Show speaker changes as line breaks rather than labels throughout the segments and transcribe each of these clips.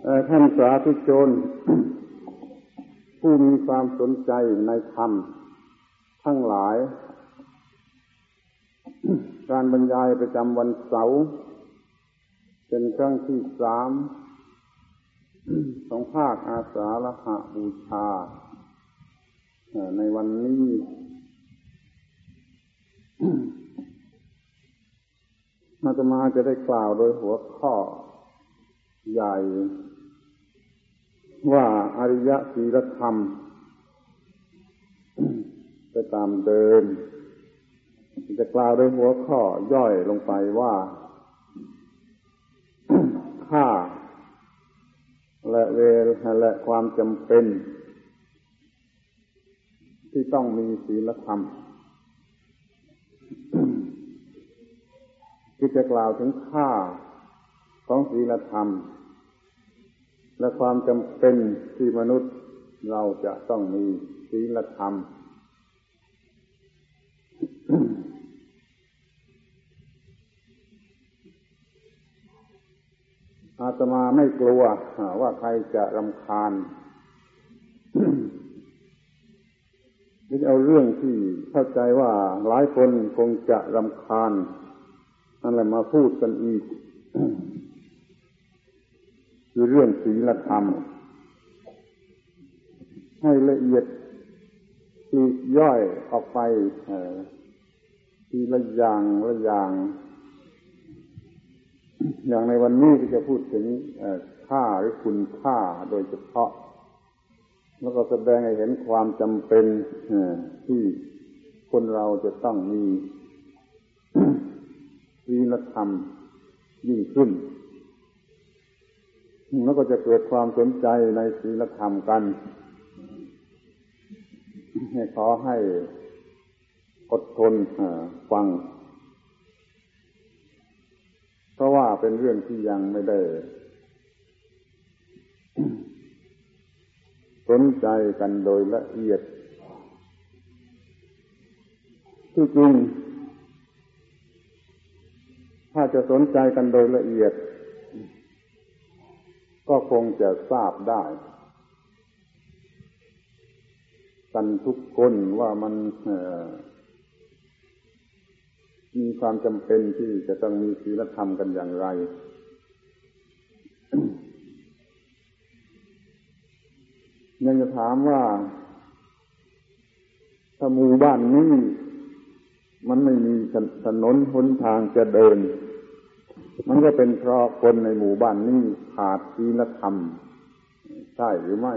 ท่านสาธุชน ผู้มีความสนใจในธรรมทั้งหลาย การบรรยายประจำวันเสาร์เป็นครั้งที่3ของภาคอาสาฬหบูชาในวันนี้อาตมาจะได้กล่าวโดยหัวข้อใหญ่ว่าอริยศีลธรรมไปตามเดิมจะกล่าวโดยหัวข้อย่อยลงไปว่า ค่าและเวลและความจำเป็นที่ต้องมีศีลธรรมที่จะกล่าวถึงค่าของศีลธรรมและความจำเป็นที่มนุษย์เราจะต้องมีศีลธรรม อาตมาไม่กลัวว่าใครจะรำคาญ นี่เอาเรื่องที่เข้าใจว่าหลายคนคงจะรำคาญนั่นแหละมาพูดกันอีก คือเรื่องศีลธรรมให้ละเอียดทีย่อยออกไปทีละอย่างละอย่างในวันนี้ที่จะพูดถึงค่าหรือคุณค่าโดยเฉพาะแล้วก็แสดงให้เห็นความจำเป็นที่คนเราจะต้องมี ศีลธรรมยิ่งขึ้นแล้วก็จะเกิดความสนใจในศีลธรรมกันขอให้อดทนฟังเพราะว่าเป็นเรื่องที่ยังไม่ได้ สนใจกันโดยละเอียดที่จริงถ้าจะสนใจกันโดยละเอียดก็คงจะทราบได้กันทุกคนว่ามันมีความจำเป็นที่จะต้องมีศีลธรรมกันอย่างไร ยังจะถามว่าถ้าหมู่บ้านนี้มันไม่มีถนนหนทางจะเดินมันก็เป็นเพราะคนในหมู่บ้านนี้ขาดศีลธรรมใช่หรือไม่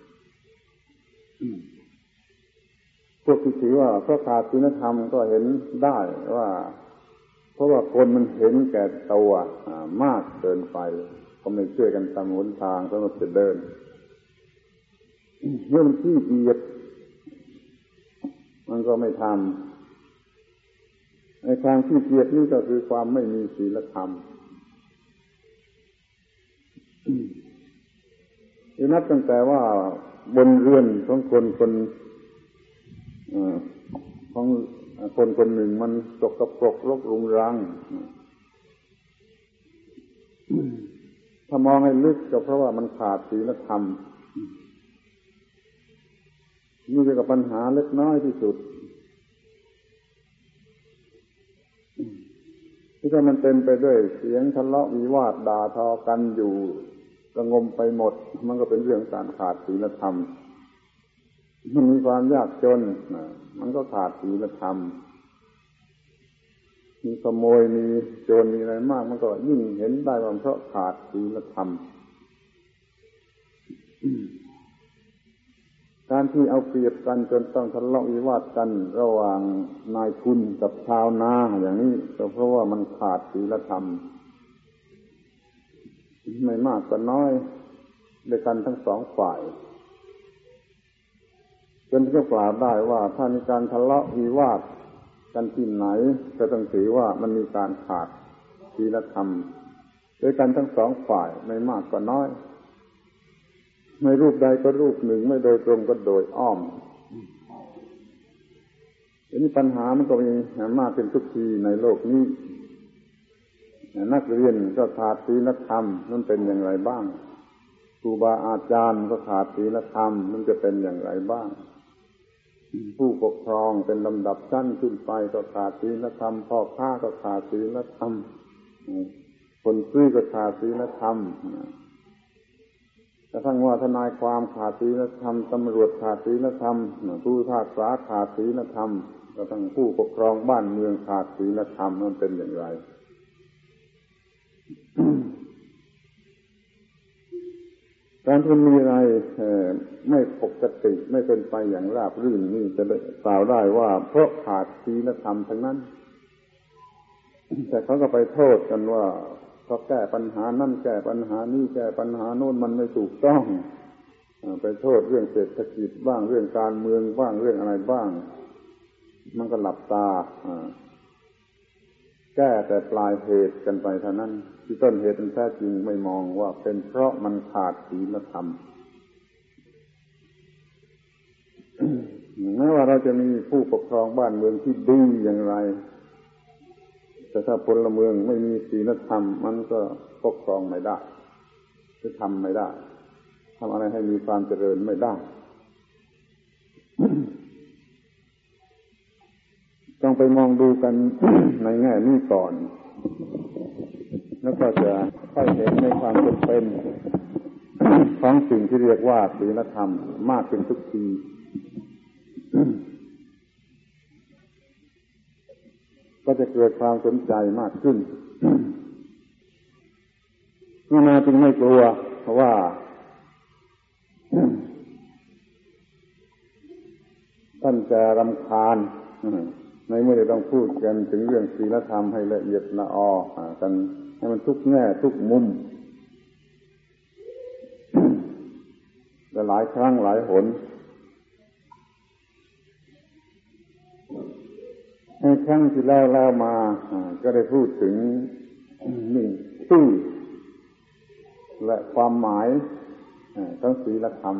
พวกที่ถือว่าเพราะขาดศีลธรรมก็เห็นได้ว่าเพราะว่าคนมันเห็นแก่ตัวมากเกินไปก็ไม่ช่วยกันทำหนทางสำหรับจะเดินเรื่องขี้เกียจมันก็ไม่ทำในทางขี้เกียจนี่ก็คือความไม่มีศีลธรรมที่นับตั้งแต่ว่าบนเรือนของคนหนึ่งมันสกปรกรกรุงรังถ้ามองให้ลึกก็เพราะว่ามันขาดศีลธรรมนี่เป็นปัญหาเล็กน้อยที่สุดที่ถ้ามันเต็มไปด้วยเสียงทะเลาะวิวาทด่าทอกันอยู่ระงมไปหมดมันก็เป็นเรื่องการขาดศีลธรรมมันมีความยากจนมันก็ขาดศีลธรรมมีขโมยมีโจรมีอะไรมากมันก็ยิ่งเห็นได้ว่าเพราะขาดศีลธรรมการที่เอาเปรียบกันจนต้องทะเลาะวิวาทกันระหว่างนายทุนกับชาวนาอย่างนี้ก็เพราะว่ามันขาดศีลธรรมไม่มากก็น้อยด้วยกันทั้งสองฝ่ายจนจะกล่าวได้ว่าถ้ามีการทะเลาะวิวาทกันที่ไหนก็ต้องถือว่ามันมีการขาดศีลธรรมด้วยกันทั้งสองฝ่ายไม่มากก็น้อยไม่รูปใดก็รูปหนึ่งไม่โดยตรงก็โดยอ้อมทีนี้ปัญหามันก็มีมากเป็นทุกทีในโลกนี้ นักเรียนก็ขาดศีลธรรมนั่นเป็นอย่างไรบ้างครูบาอาจารย์ก็ขาดศีลธรรมมันจะเป็นอย่างไรบ้างผู้ปกครองเป็นลำดับชั้นขึ้นไปก็ขาดศีลธรรมพ่อค้าก็ขาดศีลธรรมคนซื้อก็ขาดศีลธรรมกระทั่งว่าทนายความขาดศีลธรรมตำรวจขาดศีลธรรมผู้พิพากษาขาดศีลธรรมกระทั่งผู้ปกครองบ้านเมืองขาดศีลธรรมมันเป็นอย่างไร การที่มีอะไรไม่ปกติไม่เป็นไปอย่างราบรื่นนี่จะกล่าวได้ว่าเพราะขาดศีลธรรมทั้งนั้นแต่เขาก็ไปโทษกันว่าเขาแก้ปัญหานั่นแก้ปัญหานี่แก้ปัญหาโน่นมันไม่ถูกต้องไปโทษเรื่องเศรษฐกิจบ้างเรื่องการเมืองบ้างเรื่องอะไรบ้างมันก็หลับตาแก้แต่ปลายเหตุกันไปเท่านั้นที่ต้นเหตุมันแท้จริงไม่มองว่าเป็นเพราะมันขาดศีลธรรม แม้ว่าเราจะมีผู้ปกครองบ้านเมืองที่ดีอย่างไรแต่ถ้าพลเมืองไม่มีศีลธรรมมันก็ปกครองไม่ได้จะทำไม่ได้ทำอะไรให้มีความเจริญไม่ได้ ต้องไปมองดูกัน ในแง่นี้ก่อนแล้วก็จะค่อยเห็นในความจำเป็นของสิ่งที่เรียกว่าศีลธรรมมากขึ้นทุกทีก็จะเกิดความสนใจมากขึ้นนาจึงไม่กลัวเพราะว่าท่านจะรำคาญในเมื่อจะต้องพูดกันถึงเรื่องศีลธรรมให้ละเอียดละออกันให้มันทุกแง่ทุกมุมหลายครั้งหลายหนในครั้งที่แล้วมาก็ได้พูดถึงชื่อและความหมายของศีลธรรม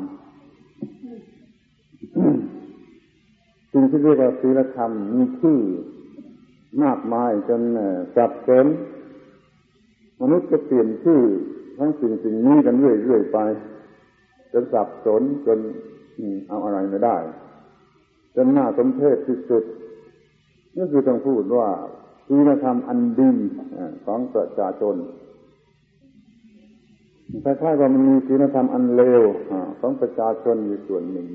สิ่งที่เรียกว่าศีลธรรมมีชื่อมากมายจนสับสนมนุษย์ก็เปลี่ยนชื่อทั้งสิ่งนี้กันเรื่อยๆไปจนสับสนจนเอาอะไรไม่ได้จนน่าสมเพชที่สุดนี่คือต้องพูดว่าศีลธรรมอันดีของประชาชนคล้ายๆว่ามันมีศีลธรรมอันเลวของประชาชนอยู่ส่วนหนึ่ง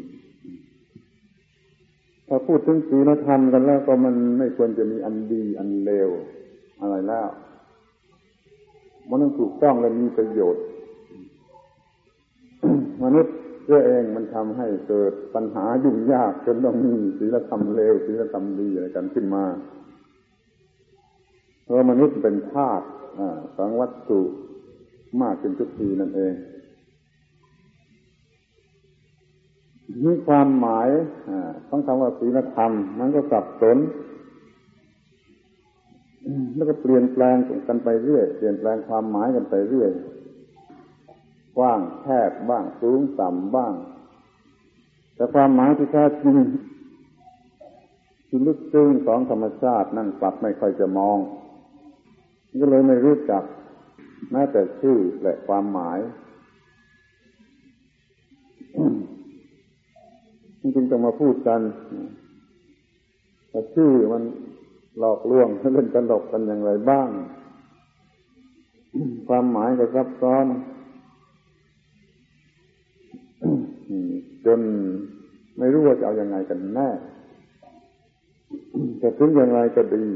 ถ้าพูดถึงศีลธรรมกันแล้วก็มันไม่ควรจะมีอันดีอันเลวอะไรแล้วมันต้องถูกต้องและมีประโยชน์ มนุษย์เองมันทำให้เกิดปัญหายุ่งยากจนต้องมีศีลธรรมเลวศีลธรรมดีอะไรกันขึ้นมาเพราะมนุษย์เป็นธาตุของวัตถุมากขึ้นทุกทีนั่นเองมีความหมายของคำว่าศีลธรรมมันก็สับสนแล้วก็เปลี่ยนแปลงกันไปเรื่อยเปลี่ยนแปลงความหมายกันไปเรื่อยกว้างแคบบ้างสูงต่ำบ้างแต่ความหมายที่แท้จริงที่ลึกซึ้งของธรรมชาตินั่นกลับไม่ค่อยจะมองก็เลยไม่รู้จักแม้แต่ชื่อและความหมายจริงๆต้องมาพูดกันแต่ชื่อมันหลอกลวงเล่นตลกกันอย่างไรบ้างความหมายก็ซับซ้อนจนไม่รู้ว่าจะเอายังไงกันแน่แต่ถึงอย่างไรก็ดี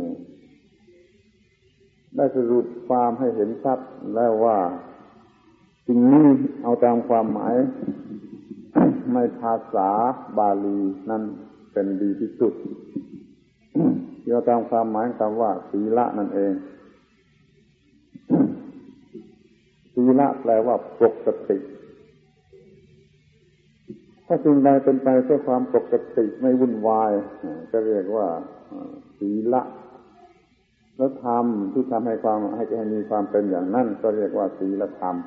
ได้สรุปความให้เห็นชัดแล้วว่าสิ่งนี้เอาตามความหมายในภาษาบาลีนั้นเป็นดีที่สุดที่เอาตามความหมายคำว่าศีละนั่นเองศีละแปลว่าปกติถ้าสิ่งใดเป็นไปเพื่อความปกติไม่วุ่นวายก็เรียกว่าศีละแล้วธรรมที่ทำให้มีความเป็นอย่างนั้นก็เรียกว่าศีลธรรม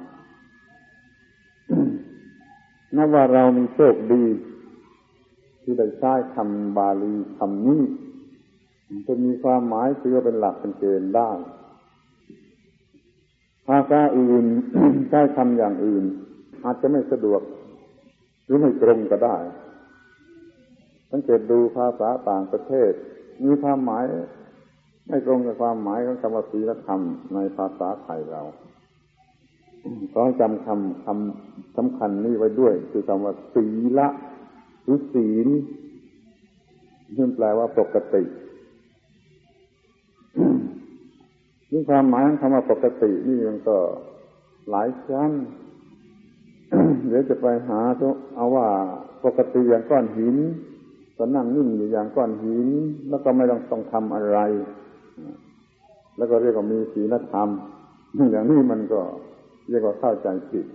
นับว่าเรามีโชคดีที่ได้ใช้คำบาลีคำนี้จะมีความหมายถือเป็นหลักเป็นเกณฑ์ได้ภาษาอื่น ใช้คำอย่างอื่นอาจจะไม่สะดวกหรือไม่ตรงก็ได้สังเกตดูภาษาต่างประเทศมีความหมายไม่ตรงกับความหมายของคำว่าศีลธรรมในภาษาไทยเราต้องจำคำสำคัญนี้ไว้ด้วยคือคำว่าศีละหรือศีลซึ่งแปลว่าปกตินี่ความหมายของคำว่าปกตินี่มันก็หลายชั้น เดี๋ยวจะไปหาเอาว่าปกติอย่างก้อนหินก็นั่งนิ่งอยู่อย่างก้อนหินแล้วก็ไม่ต้องทำอะไรแล้วก็เรียกว่ามีศีลธรรมอย่างนี้มันก็เรียกว่าเข้าใจผิด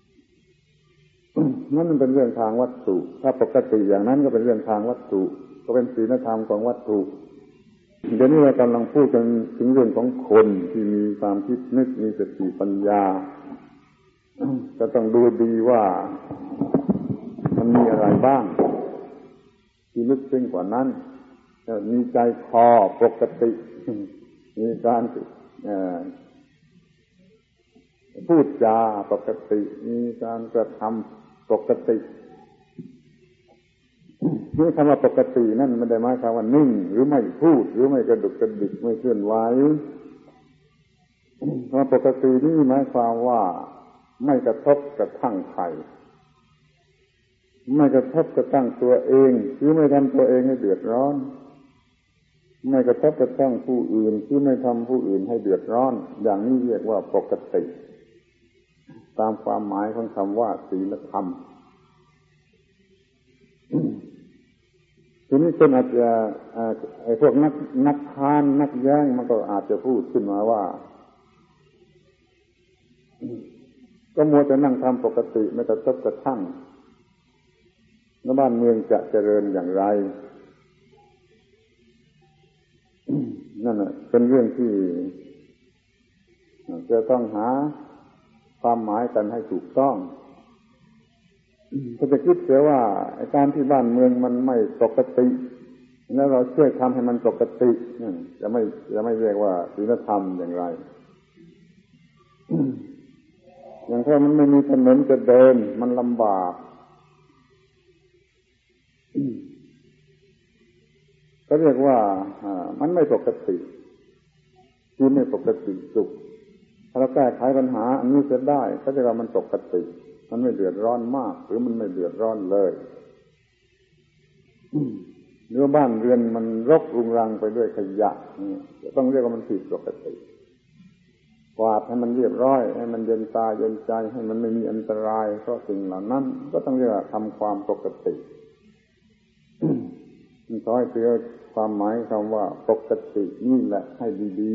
นั่นมันเป็นเรื่องทางวัตถุถ้าปกติอย่างนั้นก็เป็นเรื่องทางวัตถุก็เป็นศีลธรรมของวัตถุเดี๋ยวนี้เรากำลังพูดกันถึงเรื่องของคนที่มีความคิดนึกมีสติปัญญาก็ต้องดูดีว่ามันมีอะไรบ้างที่ลึกซึ้งกว่านั้นมีใจคอปกติมีการพูดจาปกติมีการกระทำปกตินี่คำว่าปกตินั่นไม่ได้หมายความว่านิ่งหรือไม่พูดหรือไม่กระดุกกระดิกไม่เคลื่อนไหวคำว่าปกตินี่หมายความว่าไม่กระทบกระทั่งใครไม่กระทบกระทั่งตัวเองหรือไม่ทำตัวเองให้เดือดร้อนไม่กระทบกระทั่งผู้อื่นหรือไม่ทำผู้อื่นให้เดือดร้อนอย่างนี้เรียกว่าปกติตามความหมายของคำว่าศีลธรรมทีนี้คนอาจจะไอ้พวกนักค้านนักแย้งมันก็อาจจะพูดขึ้นมาว่าก็มัวแต่นั่งทำปกติไม่กระทบกระทั่งแล้วบ้านเมืองจะเจริญอย่างไรนั่นน่ะเป็นเรื่องที่จะต้องหาความหมายกันให้ถูกต้องถ้าจะคิดเสียว่าการที่บ้านเมืองมันไม่ปกติแล้วเราช่วยทำให้มันปกติจะไม่เรียกว่าศีลธรรมอย่างไรอย่างถ้ามันไม่มีถนนจะเดินมันลำบากก็เรียกว่ามันไม่ปกติที่ไม่ปกติสุขถ้าเราแก้ไขปัญหาอันนี้จะได้ก็จะว่ามันปกติมันไม่เดือดร้อนมากหรือมันไม่เดือดร้อนเลยเนื้อบ้านเรือนมันรกรุงรังไปด้วยขยะจะต้องเรียกว่ามันผิดปกติกวาดให้มันเรียบร้อยให้มันเย็นตาเย็นใจให้มันไม่มีอันตรายเพราะสิ่งเหล่านั้นก็ต้องเรียกว่าทำความปกติขอให้เตือนความหมายคำว่าปกตินี่แหละให้ดี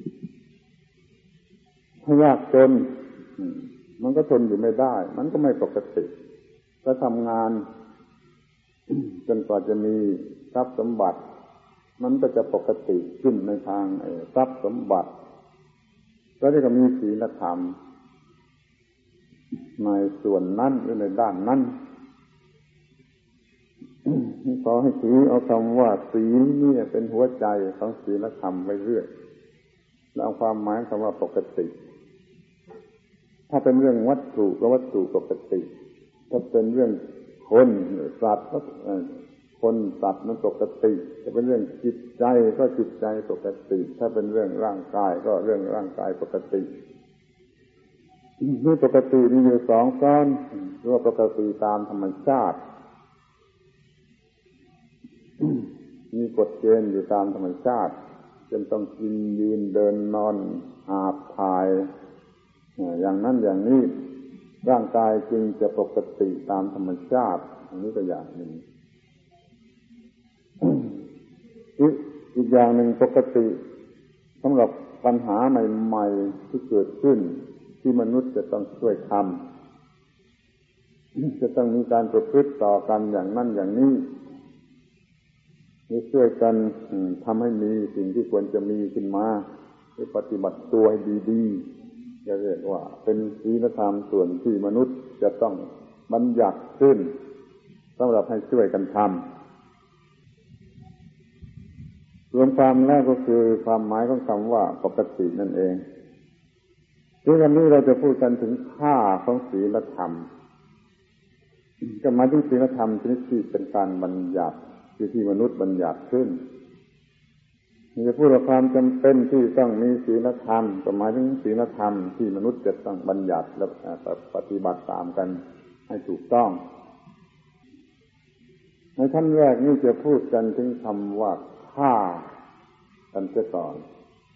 ๆถ้ายากจนมันก็ทนอยู่ไม่ได้มันก็ไม่ปกติก็ทำงานจนกว่าจะมีทรัพย์สมบัติมันก็จะปกติขึ้นในทางทรัพย์สมบัติก็ได้ก็มีศีลธรรมในส่วนนั้นหรือในด้านนั้นขอให้ถือเอาคำว่าศีลนี่เป็นหัวใจของศีลธรรมไว้เรื่อยแล้วเอาความหมายคำว่าปกติถ้าเป็นเรื่องวัตถุก็วัตถุปกติถ้าเป็นเรื่องคนสัตว์ก็คนสัตว์มันปกติถ้าเป็นเรื่องจิตใจก็จิตใจปกติถ้าเป็นเรื่องร่างกายก็เรื่องร่างกายปกตินี่ปกติมีอยู่สองก้อนเรียกว่าปกติตามธรรมชาติมีกฎเกณฑ์อยู่ตามธรรมชาติจนต้องกินยืนเดินนอนอาบถ่ายอย่างนั้นอย่างนี้ร่างกายจึงจะปกติตามธรรมชาติอันนี้ก็อย่างหนึ่งอีกอย่างหนึ่งปกติสำหรับปัญหาใหม่ๆที่เกิดขึ้นที่มนุษย์จะต้องช่วยทำจะต้องมีการประพฤติต่อกันอย่างนั้นอย่างนี้ช่วยกันทำให้มีสิ่งที่ควรจะมีขึ้นมาหรือปฏิบัติตัวให้ดีๆจะเรียกว่าเป็นศีลธรรมส่วนที่มนุษย์จะต้องบัญญัติขึ้นสำหรับให้ช่วยกันทำรวมความแล้วก็คือความหมายของคำว่าปกตินั่นเองที่วันนี้เราจะพูดกันถึงค่าของศีลธรรมก็หมายถึงศีลธรรมชนิดที่เป็นการบัญญัติที่มนุษย์บัญญัติขึ้นจะพูดถึงความจำเป็นที่ต้องมีศีลธรรมก็หมายถึงศีลธรรมที่มนุษย์จะต้องบัญญัติและปฏิบัติตามกันให้ถูกต้องในขั้นแรกนี่จะพูดกันถึงคำว่าฆ่ากันเสียก่อน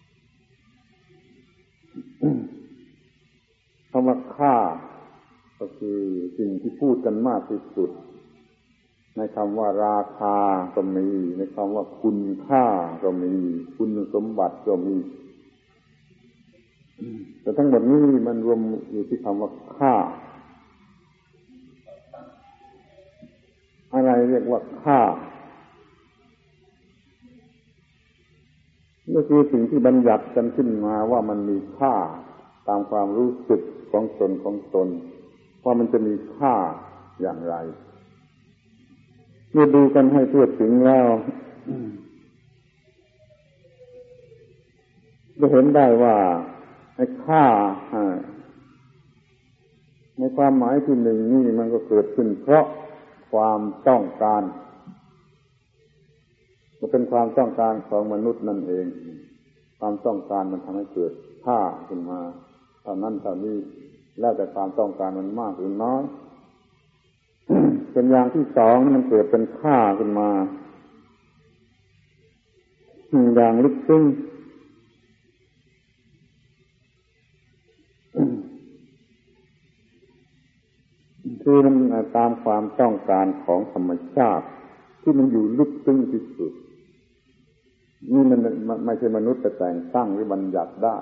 คำว่าฆ่าก็คือสิ่งที่พูดกันมากที่สุดในคำว่าราคาก็มีในคำว่าคุณค่าก็มีคุณสมบัติก็มีแต่ทั้งหมดนี้มันรวมอยู่ที่คำว่าค่าอะไรเรียกว่าค่าก็คือสิ่งที่บัญญัติกันขึ้นมาว่ามันมีค่าตามความรู้สึกของตนว่ามันจะมีค่าอย่างไรเมื่อดูกันให้ทั่วถึงแล้วจะเห็นได้ว่าไอ้ค่าในความหมายที่หนึ่งนี่มันก็เกิดขึ้นเพราะความต้องการมันเป็นความต้องการของมนุษย์นั่นเองความต้องการมันทำให้เกิดค่าขึ้นมาเท่านั้นเท่านี้แล้วแต่ความต้องการมันมากหรือน้อยเป็นอย่างที่สองมันเกิดเป็นค่าขึ้นมาอย่างลึกซึ้งคือมันตามความต้องการของธรรมชาติที่มันอยู่ลึกซึ้งที่สุดนี่มันไม่ใช่มนุษย์จะแต่งตั้งหรือบัญญัติได้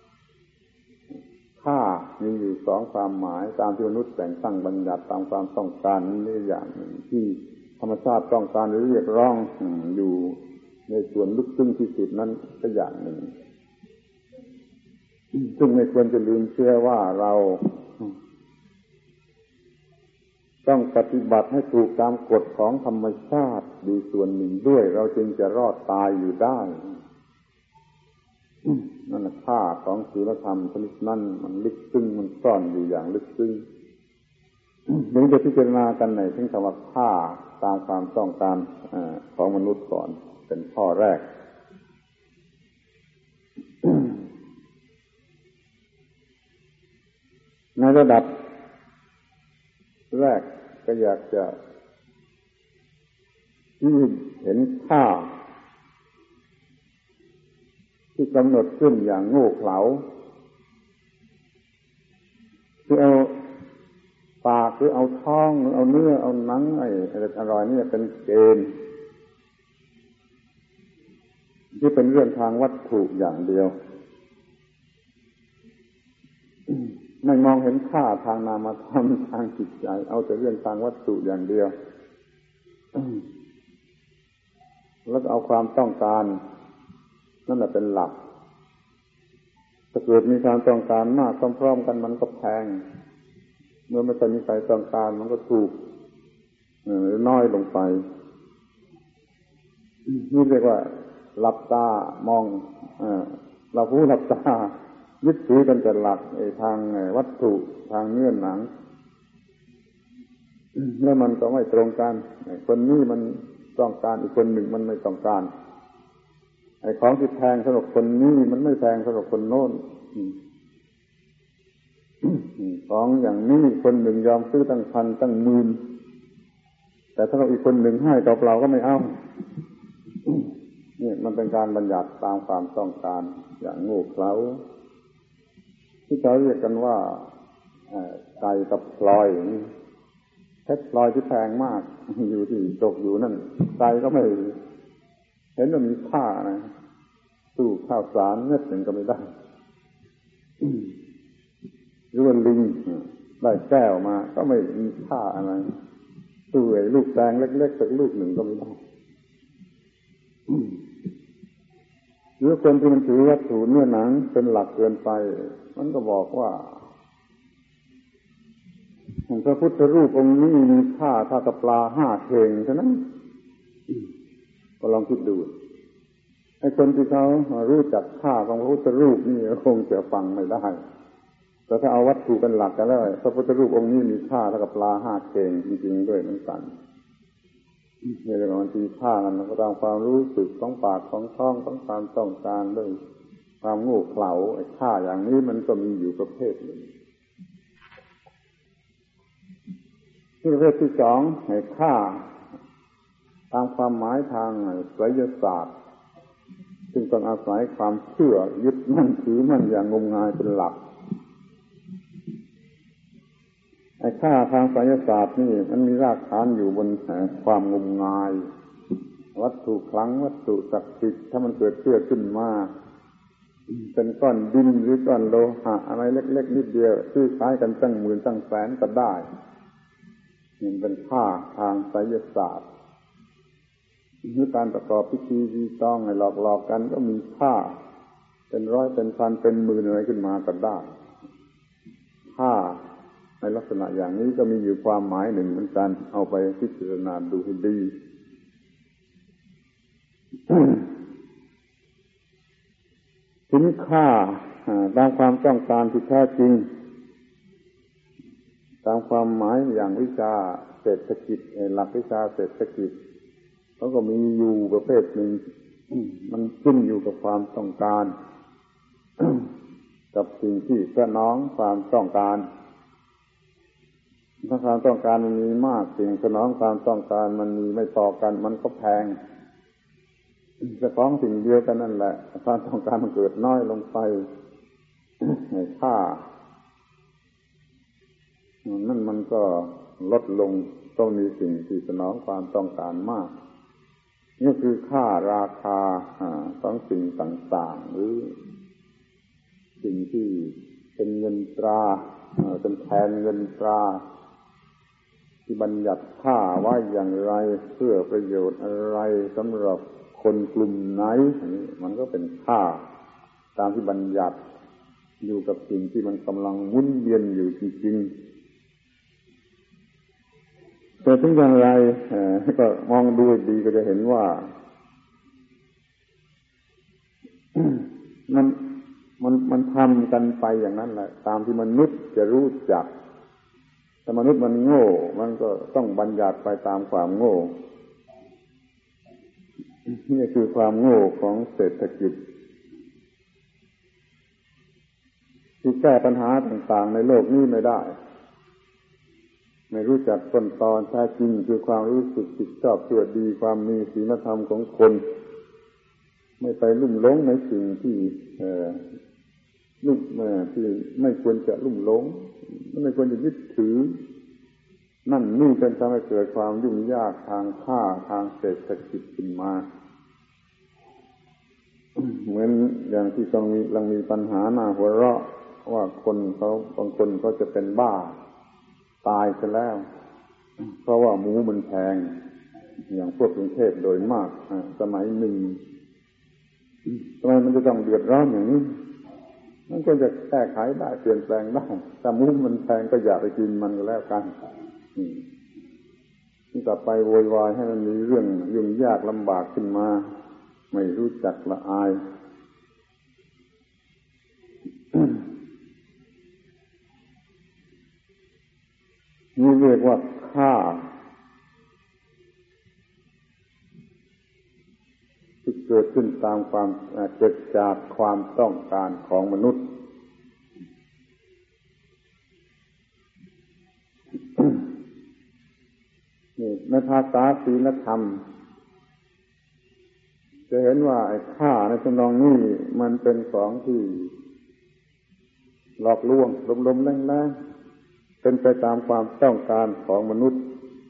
ค่ามีอยู่สองความหมายตามที่มนุษย์แต่งตั้งบัญญัติตามความต้องการนี่อย่างหนึ่งที่ธรรมชาติต้องการหรือเรียกร้องอยู่ในส่วนลึกซึ้งที่สุดนั้นก็อย่างหนึ่งซึ่งไม่ควรจะลืมเชื่อว่าเราต้องปฏิบัติให้ถูกตามกฎของธรรมชาติดีส่วนหนึ่งด้วยเราจึงจะรอดตายอยู่ได้นั่นค่าของศีลธรรมชนิดนั้นมันลึกซึ้งมันซ่อนอยู่อย่างลึกซึ้งนี่จะพิจารณากันในถึงคำว่าค่าตามความต้องการของมนุษย์ก่อนเป็นข้อแรกในระดับแรกก็อยากจะเห็นค่าที่กำหนดขึ้นอย่างโง่เขลาคือเอาปากหรือเอาท้องหรือเอาเนื้อเอาหนังไอ้อร่อยนี่เป็นเกณฑ์ที่เป็นเรื่องทางวัตถุอย่างเดียวไม่มองเห็นค่าทางนามธรรมทางจิตใจเอาแต่เรื่องทางวัตถุอย่างเดียวแล้วก็เอาความต้องการนั่นแหละเป็นหลักถ้าเกิดมีความต้องการมากพร้อมๆกันมันก็แพงเมื่อไม่เคยมีใครต้องการมันก็ถูกหรือน้อยลงไปนี่เรียกว่าหลับตามองเราผู้หลับตายึดถือกันแต่หลักทางวัตถุทางเนื้อหนังแล้วมันก็ไม่ตรงกันคนนี้มันต้องการอีกคนหนึ่งมันไม่ต้องการไอ้ของที่แพงสำหรับคนนี้มันไม่แพงสำหรับคนโน้นของอย่างนี้คนหนึ่งยอมซื้อตั้งพันตั้งหมื่นแต่ถ้าเราอีกคนหนึ่งให้เปล่าๆก็ไม่เอานี่มันเป็นการบัญญัติตามความต้องการอย่างโง่เขลาที่เขาเรียกกันว่าไก่กับพลอยเพชรพลอยที่แพงมากอยู่ที่ตกอยู่นั่นไก่ก็ไม่เห็นว่ามีค่านะสู้ข้าวสารเม็ดหนึ่งก็ไม่ได้หรือว่าลิงได้แก้วมาก็ไม่มีค่าอะไรสู้ไอ้ลูกแดงเล็กๆสักลูกหนึ่งก็ไม่ได้หรือคนที่มันถือวัตถุเนื้อหนังเป็นหลักเกินไปมันก็บอกว่าพระพุทธรูปองค์นี้มีค่าเท่ากับปลา5 เข่งเท่านั้นก็ลองคิดดูไอ้คนที่เขารู้จักค่าของพระพุทธรูปนี่คงจะฟังไม่ได้แต่ถ้าเอาวัตถุเป็นหลักกันแล้วพระพุทธรูปองค์นี้มีค่าเท่ากับปลา5 เข่งจริงๆด้วยเหมือนกันนี่เรียกว่ามันตีค่ากันก็ตามความรู้สึกของปากของท้องของความต้องการด้วยความโง่เขลาไอ้ค่าอย่างนี้มันก็มีอยู่ประเภทหนึ่งที่ประเภทที่สองไอ้ค่าตามความหมายทางไสยศาสตร์ซึ่งต้องอาศัยความเชื่อยึดมั่นถือมั่นอย่างงมงายเป็นหลักไอ้ค่าทางไสยศาสตร์นี่มันมีรากฐานอยู่บนความงมงายวัตถุคลังวัตถุศักดิ์สิทธิ์ถ้ามันเกิดเชื่อขึ้นมาเป็นก้อนดินหรือก้อนโลหะอะไรเล็กๆนิดเดียวซื้อขายกันตั้งหมื่นตั้งแสนก็ได้นี่เป็นค่าทางไสยศาสตร์หรือการประกอบพิธีรีตองให้หลอกกันก็มีค่าเป็นร้อยเป็นพันเป็นหมื่นอะไรขึ้นมาก็ได้ค่าในลักษณะอย่างนี้ก็มีอยู่ความหมายหนึ่งเหมือนกันเอาไปพิจารณาดูให้ดี สินค้าตามความต้องการที่แท้จริงตามความหมายอย่างวิชาเศรษฐกิจหลักวิชาเศรษฐกิจเขาก็มีอยู่ประเภทหนึ่งมันขึ้นอยู่กับความต้องการ กับสิ่งที่สนองความต้องการถ้าความต้องการมันมีมากสิ่งสนองความต้องการมันมีไม่ต่อกันมันก็แพงจะฟ้องสิ่งเดียวกันนั่นแหละความต้องการมันเกิดน้อยลงไปค่านั่นมันก็ลดลงต้องมีสิ่งที่สนองความต้องการมากนี่คือค่าราคาของสิ่งต่างๆหรือสิ่งที่เป็นเงินตราเป็นแทนเงินตราที่บัญญัติค่าไว้อย่างไรเพื่อประโยชน์อะไรสำหรับคนกลุ่มไหนมันก็เป็นค่าตามที่บัญญัติอยู่กับสิ่งที่มันกำลังหมุนเวียนอยู่จริงๆแต่ถึงอย่างไรก็มองดูดีก็จะเห็นว่ามันทำกันไปอย่างนั้นแหละตามที่มนุษย์จะรู้จักถ้ามนุษย์มันโง่มันก็ต้องบัญญัติไปตามความโง่นี่คือความโง่ของเศรษฐกิจที่แก้ปัญหาต่างๆในโลกนี้ไม่ได้ไม่รู้จักต้นตอแท้จริงคือความรู้สึกผิดชอบชั่วดีความมีศีลธรรมของคนไม่ไปลุ่มหลงในสิ่งที่ที่ไม่ควรจะลุ่มหลงไม่ควรจะยึดถือนั่นนี่เป็นทำให้เกิดความยุ่งยากทางค่าทางเศรษฐกิจขึ้นมาเหมือนอย่างที่กำลังมีปัญหาหน้าหัวเราะว่าคนเขาบางคนเขาจะเป็นบ้าตายไปแล้วเพราะว่าหมูมันแพงอย่างพวกกรุงเทพโดยมากสมัยหนึ่งทำไมมันจะต้องเดือดร้อนอย่างนี้มันก็จะแก้ไขได้เปลี่ยนแปลงได้ถ้าหมูมันแพงก็อย่าไปกินมันก็แล้วกันนี่ต่อไปโวยวายให้มันมีเรื่องยุ่งยากลำบากขึ้นมาไม่รู้จักละอายนี่เรียกว่าค่าที่เกิดขึ้นตามความเกิดจากความต้องการของมนุษย์นี่ในภาษาศีลธรรมจะเห็นว่าไอ้ค่าในทำนองนี้มันเป็นของที่หลอกลวงลมๆแรงๆเป็นไปตามความต้องการของมนุษย์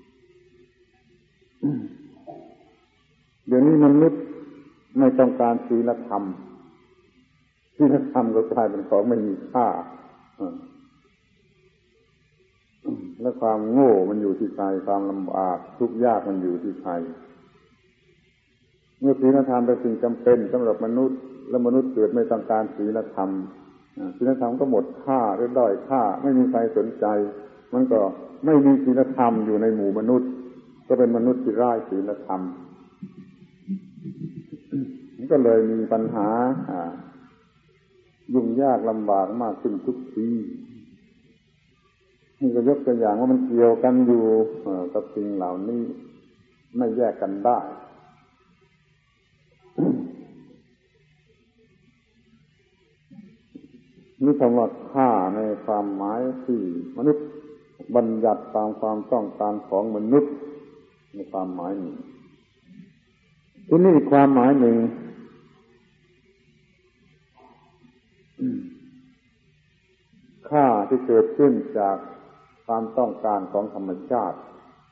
เดี๋ยวนี้มนุษย์ไม่ต้องการศีลธรรมศีลธรรมก็กลายเป็นของไม่มีค่าและความโง่มันอยู่ที่ใครความลำบากทุกข์ยากมันอยู่ที่ใครเมื่อศีลธรรมเป็นสิ่งจำเป็นสำหรับมนุษย์และมนุษย์เกิดไม่ต้องการศีลธรรมศีลธรรมก็หมดค่าหรือด้อยค่าไม่มีใครสนใจมันก็ไม่มีศีลธรรมอยู่ในหมู่มนุษย์ก็เป็นมนุษย์ที่ไร้ศีลธรรมมันก็เลยมีปัญหายุ่งยากลำบากมากขึ้นทุกทีนี่ก็ยกตัวอย่างว่ามันเกี่ยวกันอยู่กับสิ่งเหล่านี้ไม่แยกกันได้ นี่คำว่าฆ่าในความหมายที่มนุษย์บัญญัติตามความต้องการของมนุษย์ในความหมายหนึ่งที่นี่อีกความหมายหนึ่งฆ่าที่เกิดขึ้นจากความต้องการของธรรมชาติ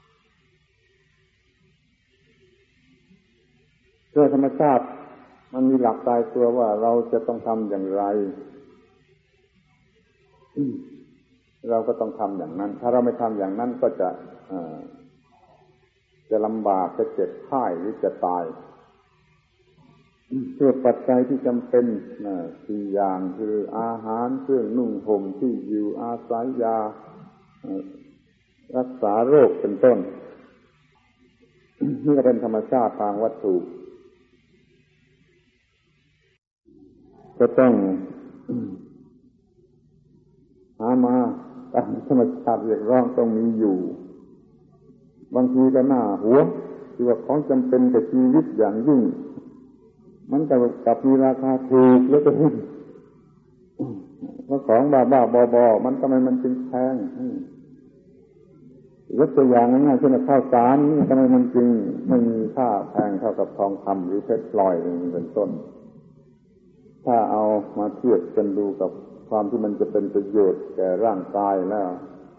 โดยธรรมชาติมันมีหลักตายตัวว่าเราจะต้องทำอย่างไรเราก็ต้องทำอย่างนั้นถ้าเราไม่ทำอย่างนั้นก็จะลำบากจะเจ็บไข้หรือจะตายเพื่อปัจจัยที่จำเป็นสี่อย่างคืออาหารเครื่องนุ่งห่มที่อยู่อาศัยยารักษาโรคเป็นต้นนี่ก็เป็นธรรมชาติทางวัตถุก็ต้องหามาตามธรรมชาติเรียกร้องต้องมีอยู่บางทีก็น่าหัวคือว่าของจำเป็นกับชีวิตอย่างยิ่งมันกับมีราคาถูกแล้วก็เพราะของบ้าๆบอๆมันทำไมมันจึงแพงยกตัวอย่างง่ายๆเช่นข้าวสารนี่ทำไมมันจึงไม่มีค่าแพงเท่ากับทองคำหรือเพชรพลอยเป็นต้นถ้าเอามาเทียบกันดูกับความที่มันจะเป็นประโยชน์แก่ร่างกายแล้ว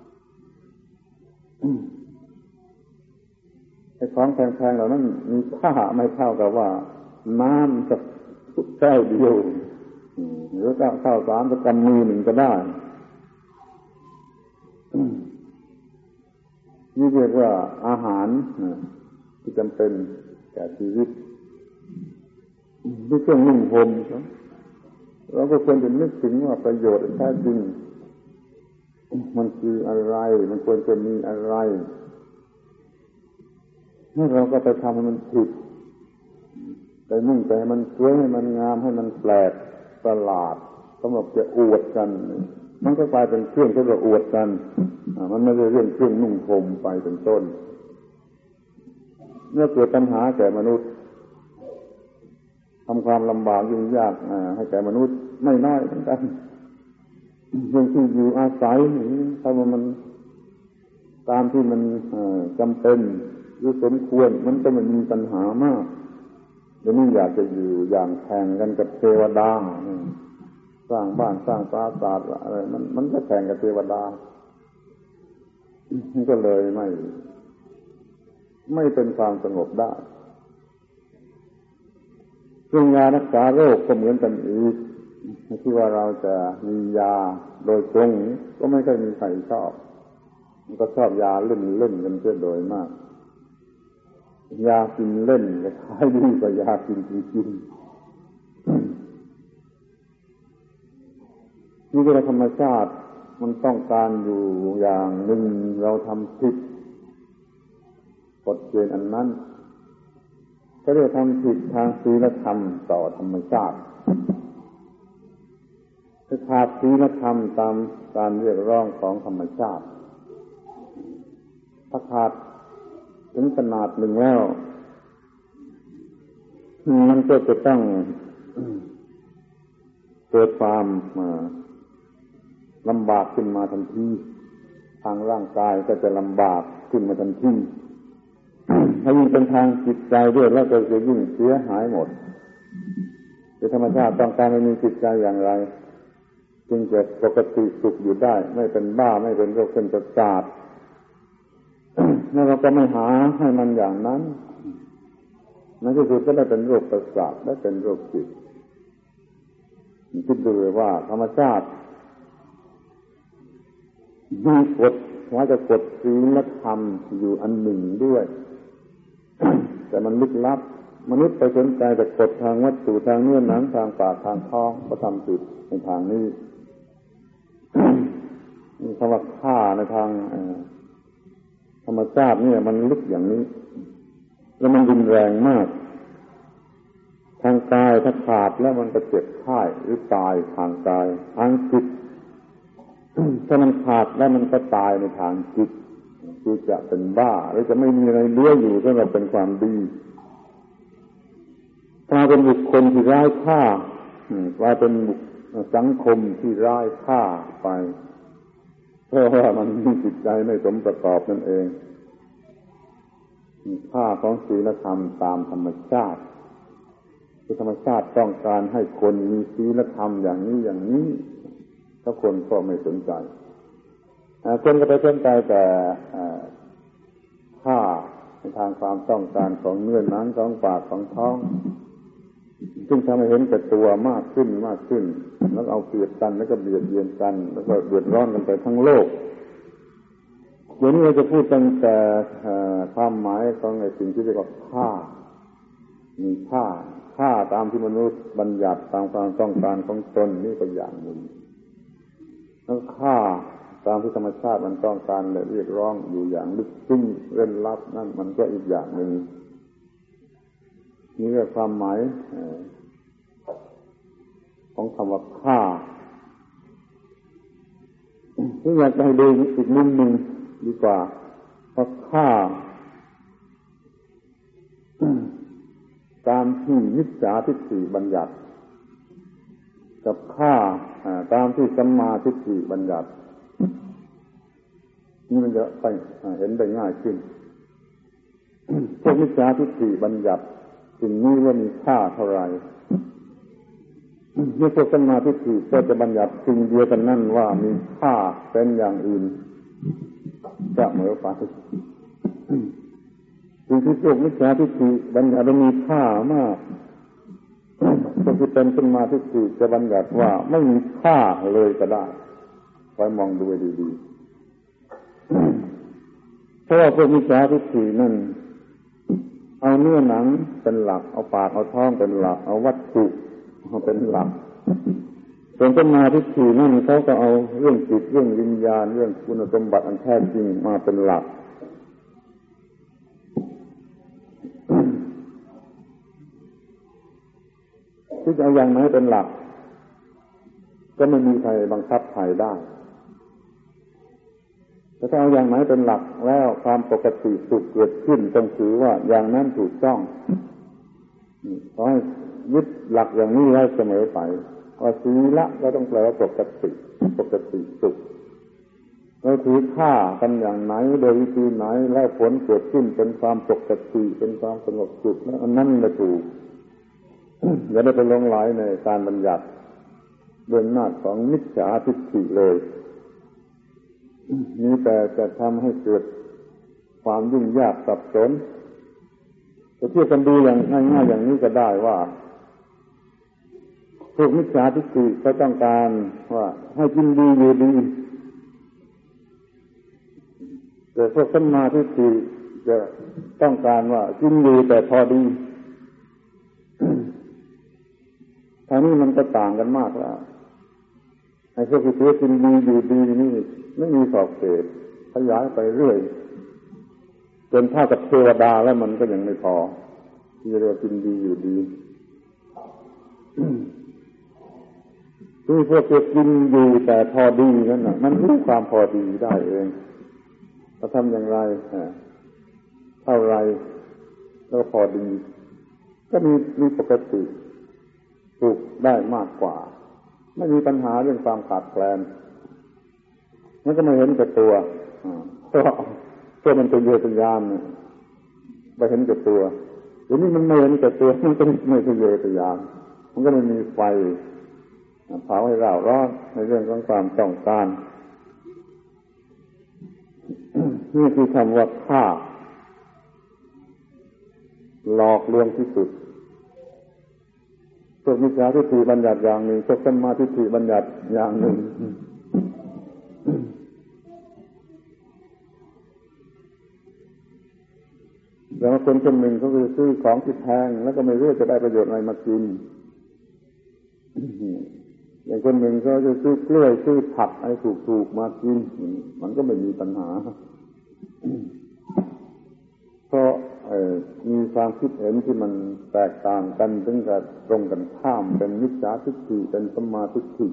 ไอ้ของแพงๆเหล่านั้นมีค่าไม่เท่ากับว่าน้ำสักแก้วเดียวหรือข้าวสารสักกำมือหนึ่งก็ได้นี่เรียกว่าอาหารที่จำเป็นแก่ชีวิตที่เครื่องนุ่งห่มเราก็ควรจะนึกถึงว่าประโยชน์แท้จริงมันคืออะไรมันควรจะมีอะไรถ้าเราก็ไปทำให้มันผิดไปมุ่งใจให้มันสวยให้มันงามให้มันแปลกประหลาดสำหรับจะอวดกันมันก็กลายเป็นเครื่องที่เราอวดกันมันไม่ใช่เรื่องเครื่องนุ่งห่มไปเป็นต้นเมื่อเกิดปัญหาแก่มนุษย์ทำความลำบากยุ่งยากให้แก่มนุษย์ไม่น้อยเหมือนกันเรื่องที่อยู่อาศัยถ้ามันตามที่มันจำเป็นหรือสมควรมันก็มันมีปัญหามากเดี๋ยวนี้อยากจะอยู่อย่างแข่งกันกับเทวดาสร้างบ้านสร้างปราสาทอะไรมันก็แข่งกับเทวดามันก็เลยไม่เป็นความสงบได้เรื่องยารักษาโรคก็เหมือนกันอีกที่ว่าเราจะมียาโดยตรงก็ไม่ค่อยมีใครชอบมันก็ชอบยาเล่นกันเสียโดยมากยากินเล่นก็ขายดีกว่ายากินจริงๆนี่คือธรรมชาติมันต้องการอยู่อย่างหนึ่งเราทำผิดกฎเกณฑ์อันนั้นก็เรียกทำผิดทางศีลธรรมต่อธรรมชาติคือขาดศีลธรรมตามการเรียกร้องของธรรมชาติถ้าขาดถึงขนาดหนึ่งแล้วมันก็จะต้องเกิดความลำบากขึ้นมาทันทีทางร่างกายก็จะลำบากขึ้นมาทันทีถ้ายิ่งเป็นทางจิตใจด้วยแล้วก็จะยิ่งเสียหายหมดแต่ธรรมชาติต้องการให้มีจิตใจอย่างไรจึงจะปกติสุขอยู่ได้ไม่เป็นบ้าไม่เป็นโรคเป็นประสาทแล้วเราก็ไม่หาให้มันอย่างนั้นนั่นก็คือก็ได้เป็นโรคประสาทได้เป็นโรคจิตคิดดูเลยว่าธรรมชาติมีกฎว่าจะกฎศีลธรรมอยู่อันหนึ่งด้วยแต่มันลึกลับมนุษย์ไปสนใจแต่กฎทางวัตถุทางเนื้อหนังทางปากทางท้องก็ทำผิดในทางนี้ คำว่าฆ่าในทางธรรมชาติเนี่ยมันลึกอย่างนี้แล้วมันรุนแรงมากทางกายถ้าขาดแล้วมันก็เจ็บไข้หรือตายทางกายทางจิต ถ้ามันขาดแล้วมันก็ตายในทางจิตคือจะเป็นบ้าหรือจะไม่มีอะไรเหลืออยู่สำหรับเป็นความดีกลายเป็นบุคคลที่ร้ายค่ากลายเป็นสังคมที่ร้ายค่าไปเพราะว่ามันมีจิตใจไม่สมประกอบนั่นเองค่าของศีลธรรมตามธรรมชาติคือธรรมชาติต้องการให้คนมีศีลธรรมอย่างนี้อย่างนี้ถ้าคนก็ไม่สนใจคนก็ไปสนใจแต่ค่าในทางความต้องการของเนื้อหนังของปากของท้องซึ่งทำให้เห็นแก่ตัวมากขึ้นมากขึ้นแล้วเอาเปรียบกันแล้วก็เบียดเบียนกันแล้วก็เดือดร้อนกันไปทั้งโลกเดี๋ยวนี้เราจะพูดตั้งแต่ความหมายของในสิ่งที่เรียกว่าค่ามีค่าตามที่มนุษย์บัญญัติตามความต้องการของตนนี่ก็อย่างหนึ่งแล้วค่าตามที่ธรรมชาติมันต้องการและเรียกร้องอยู่อย่างลึกซึ้งเร้นลับนั่นมันก็อีกอย่างหนึ่งนี่คือความหมายของคำว่าค่าที่อยากจะให้ดูอีกมุมหนึ่งดีกว่าเพราะค่าตามที่มิจฉาทิฏฐิบัญญัติกับค่าตามที่สัมมาทิฏฐิบัญญัตินี่มันจะไปเห็นได้ง่ายขึ้นพวกมิจฉาทิฏฐิบัญญัติสิ่งนี้ว่ามีค่าเท่าไหร่เมื่อพวกสัมมาทิฏฐิก็จะบัญญัติสิ่งเดียวกันนั่นว่ามีค่าเป็นอย่างอื่นจะเหมือนไปสิ่งที่พวกมิจฉาทิฏฐิบัญญัติมีค่ามากคนที่เป็นสัมมาทิฏฐิจะบัญญัติว่าไม่มีค่าเลยก็ได้คอยมองดูดีๆเพราะว่าพวกมิจฉาทิฏฐินั่นเอาเนื้อหนังเป็นหลักเอาปากเอาท้องเป็นหลักเอาวัตถุเป็นหลักส่วนสัมมาทิฏฐินั่นเขาก็เอาเรื่องจิตเรื่องวิญญาณเรื่องคุณสมบัติอันแท้จริงมาเป็นหลักที่จะเอาอย่างไหนเป็นหลักก็ไม่มีใครบังคับใครได้แต่ถ้าเอาอย่างไหนเป็นหลักแล้วความปกติสุขเกิดขึ้นต้องถือว่าอย่างนั้นถูกต้องขอให้ยึดหลักอย่างนี้ไว้เสมอไปว่าศีลก็ต้องแปลว่าปกติสุขเราถือค่ากันอย่างไหนโดยวิธีไหนแล้วผลเกิดขึ้นเป็นความปกติเป็นความสงบสุขแล้วอันนั้นแหละถูกอย่าได้ไปหลงไหลในการบัญญัติเบื้องหน้าของมิจฉาทิฏฐิเลยนี่แต่จะทำให้เกิดความยุ่งยากสับสนจะเทียบกันดูอย่างง่ายๆอย่างนี้ก็ได้ว่าพวกมิจฉาทิฏฐิเขาต้องการว่าให้กินดีอยู่ดีแต่พวกสัมมาทิฏฐิจะต้องการว่ากินดีแต่พอดีทางนี้มันก็ต่างกันมากแล้วไอ้พวกที่ถือกินดีอยู่ดีนี่ไม่มีขอบเขตขยายไปเรื่อยจนเท่ากับเทวดาแล้วมันก็ยังไม่พอที่จะเรียกกินดีอยู่ดีที่พวกจะกินอยู่แต่พอดีนั่นน่ะมันรู้ความพอดีได้เองเราทำอย่างไรเท่าไรแล้วพอดีก็มีปกติถูกได้มากกว่าไม่มีปัญหาเรื่องความขาดแคลนมันก็ไม่เห็นแก่ตัวเพราะมันเป็นเยื่อเป็นยามไปเห็นแก่ตัวทีนี้มันไม่เห็นแก่ตัวมันก็ไม่เป็นเยื่อเป็นยามมันก็ไม่มีไฟเผาให้เราร้อนในเรื่องของความต้องการนี่คือคำว่าฆ่าหลอกลวงที่สุดพวกมิจฉาทิฏฐิบัญญัติอย่างหนึ่งพวกสัมมาทิฏฐิบัญญัติอย่างหนึ่งแล้วคนหนึ่งเขาคือซื้อของที่แพงแล้วก็ไม่รู้จะได้ประโยชน์อะไรมากินอย่างคนหนึ่งก็จะซื้อกล้วยซื้อผักอะไรถูกๆมากินมันก็ไม่มีปัญหาเพราะมีความคิดเห็นที่มันแตกต่างกันถึงกับตรงกันข้ามเป็นมิจฉาทิฏฐิเป็นสัมมาทิฏฐิ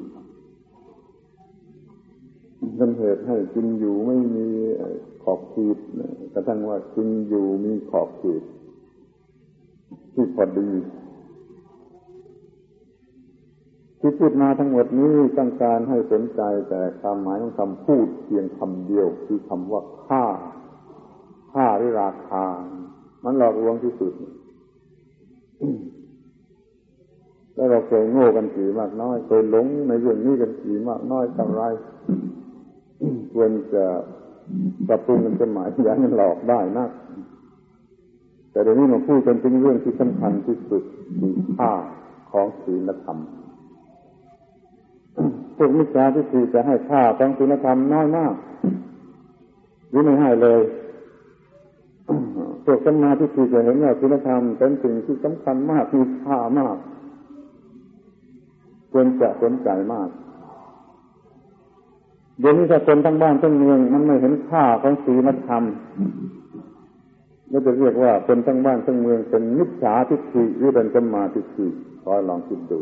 เป็นเหตุให้กินอยู่ไม่มีขอบเขตกระทั่งว่ากินอยู่มีขอบเขตที่พอดีที่พูดมาทั้งหมดนี้ต้องการให้สนใจแต่ความหมายของคำพูดเพียงคำเดียวคือคำว่าค่าหรือราคามันหลอกลวงที่สุดแล้วเราเคยโง่กันกี่มากน้อยเคยหลงในเรื่องนี้กันกี่มากน้อยเท่าไรควรจะปรับปรุงกันสมัยอย่าให้มันหลอกได้นักแต่เดี๋ยวนี้มาพูดกันถึงเรื่องที่สำคัญที่สุดคือค่าของศีลธรรมพวกมิจฉาทิฏฐิจะให้ค่าของศีลธรรมน้อยมากหรือไม่ให้เลยพวกสัมมาทิฏฐิจะเห็นว่าศีลธรรมเป็นสิ่งที่สำคัญมากมีค่ามากควรจะสนใจมากเดี๋ยวนี้ถ้าคนทั้งบ้านทั้งเมืองมันไม่เห็นค่าของศีลธรรมแล้วจะเรียกว่าคนทั้งบ้านทั้งเมืองเป็นมิจฉาทิฏฐิหรือเป็นสัมมาทิฏฐิขอลองคิดดู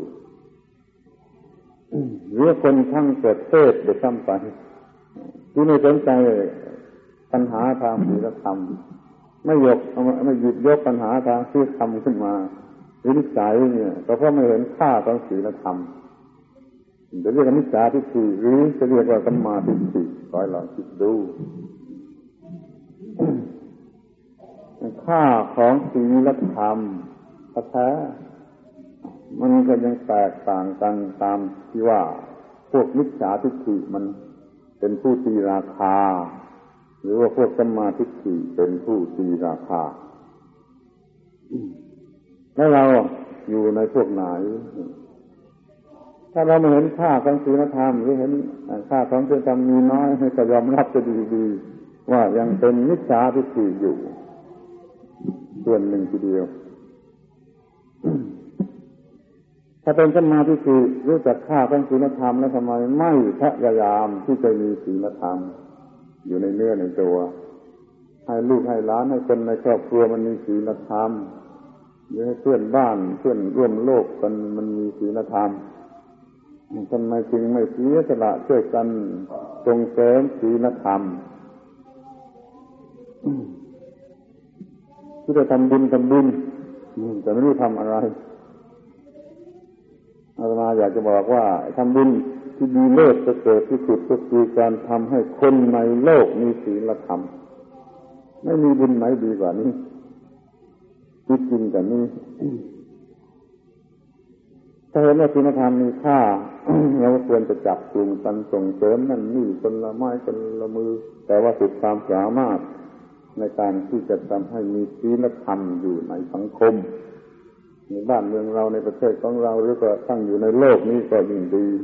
หรือคนทั้งประเทศโดยซ้ำไปที่ไม่สนใจปัญหาทางศีลธรรมไม่หยิบยกปัญหาทางศีลธรรมขึ้นมาวิจัยเนี่ยก็เพราะไม่เห็นค่าของศีลธรรมจะเรียกว่ามิจฉาทิฏฐิหรือจะเรียกว่าสัมมาทิฏฐิขอให้ลองคิดดูค่าของศีลธรรมแท้มันก็ยังแตกต่างกันตามที่ว่าพวกมิจฉาทิฏฐิมันเป็นผู้ตีราคาหรือว่าพวกสัมมาทิฏฐิเป็นผู้ตีราคาแล้วเราอยู่ในพวกไหนถ้าเราไม่เห็นค่าของศีลธรรมหรือเห็นค่าของศีลธรรมมีน้อยให้ก็ยอมรับจะดีๆว่ายังเป็นมิจฉาทิฏฐิอยู่ส่วนหนึ่งทีเดียวถ้าเป็นสัมมาทิฏฐิรู้จักค่าของศีลธรรมแล้วทำไมไม่พยายามที่จะมีศีลธรรมอยู่ในเนื้อในตัวให้ลูกให้หลานให้คนในครอบครัวมันมีศีลธรรมหรือให้เพื่อนบ้านเพื่อนร่วมโลกกันมันมีศีลธรรมทำไมจึงไม่เสียสละช่วยกันส่งเสริมศีลธรรมที่จะทำบุญแต่ไม่รู้ทำอะไรอาตมาอยากจะบอกว่าทำบุญที่ดีเลิศประเสริฐที่สุดก็คือการทำให้คนในโลกมีศีลธรรมไม่มีบุญไหนดีกว่านี้ที่จริงแต่นี้ถ้าเห็นว่าศีลธรรมมีค่า เราควรจะจับกลุ่มกันส่งเสริมนั่นนี่คนละไม้คนละมือแต่ว่าสุดความสามารถในการที่จะทำให้มีศีลธรรมอยู่ในสังคมในบ้านเมืองเราในประเทศของเราหรือก็ตั้งอยู่ในโลกนี้ก็ยิ่งดี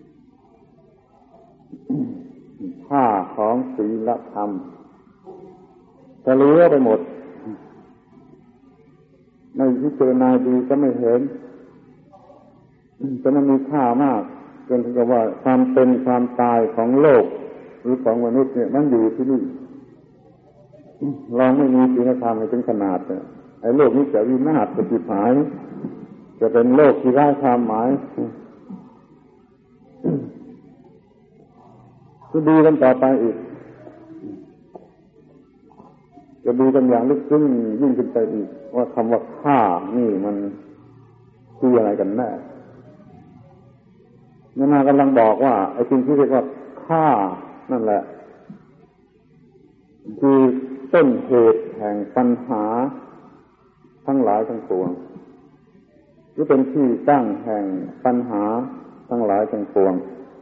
ค่าของศีลธรรมจะเหลือไปหมดในพิจารณาดีก็ไม่เห็นจะมันมีค่ามากจนถึงกับว่าความเป็นความตายของโลกหรือของมนุษย์เนี่ยมันอยู่ที่นี่ลองไม่มีศีลธรรมให้ถึงขนาดเนี่ยไอ้โลกนี้จะวินาศจะผิดหายจะเป็นโลกที่ไร้ความหมายก็ดีกันต่อไปอีกจะดูกันอย่างลึกซึ้งยิ่งขึ้นไปอีกว่าคำว่าฆ่านี่มันคืออะไรกันแน่นานากำลังบอกว่าไอ้สิ่งที่เรียกว่าฆ่านั่นแหละคือต้นเหตุแห่งปัญหาทั้งหลายทั้งปวงหรือเป็นที่ตั้งแห่งปัญหาทั้งหลายทั้งปวง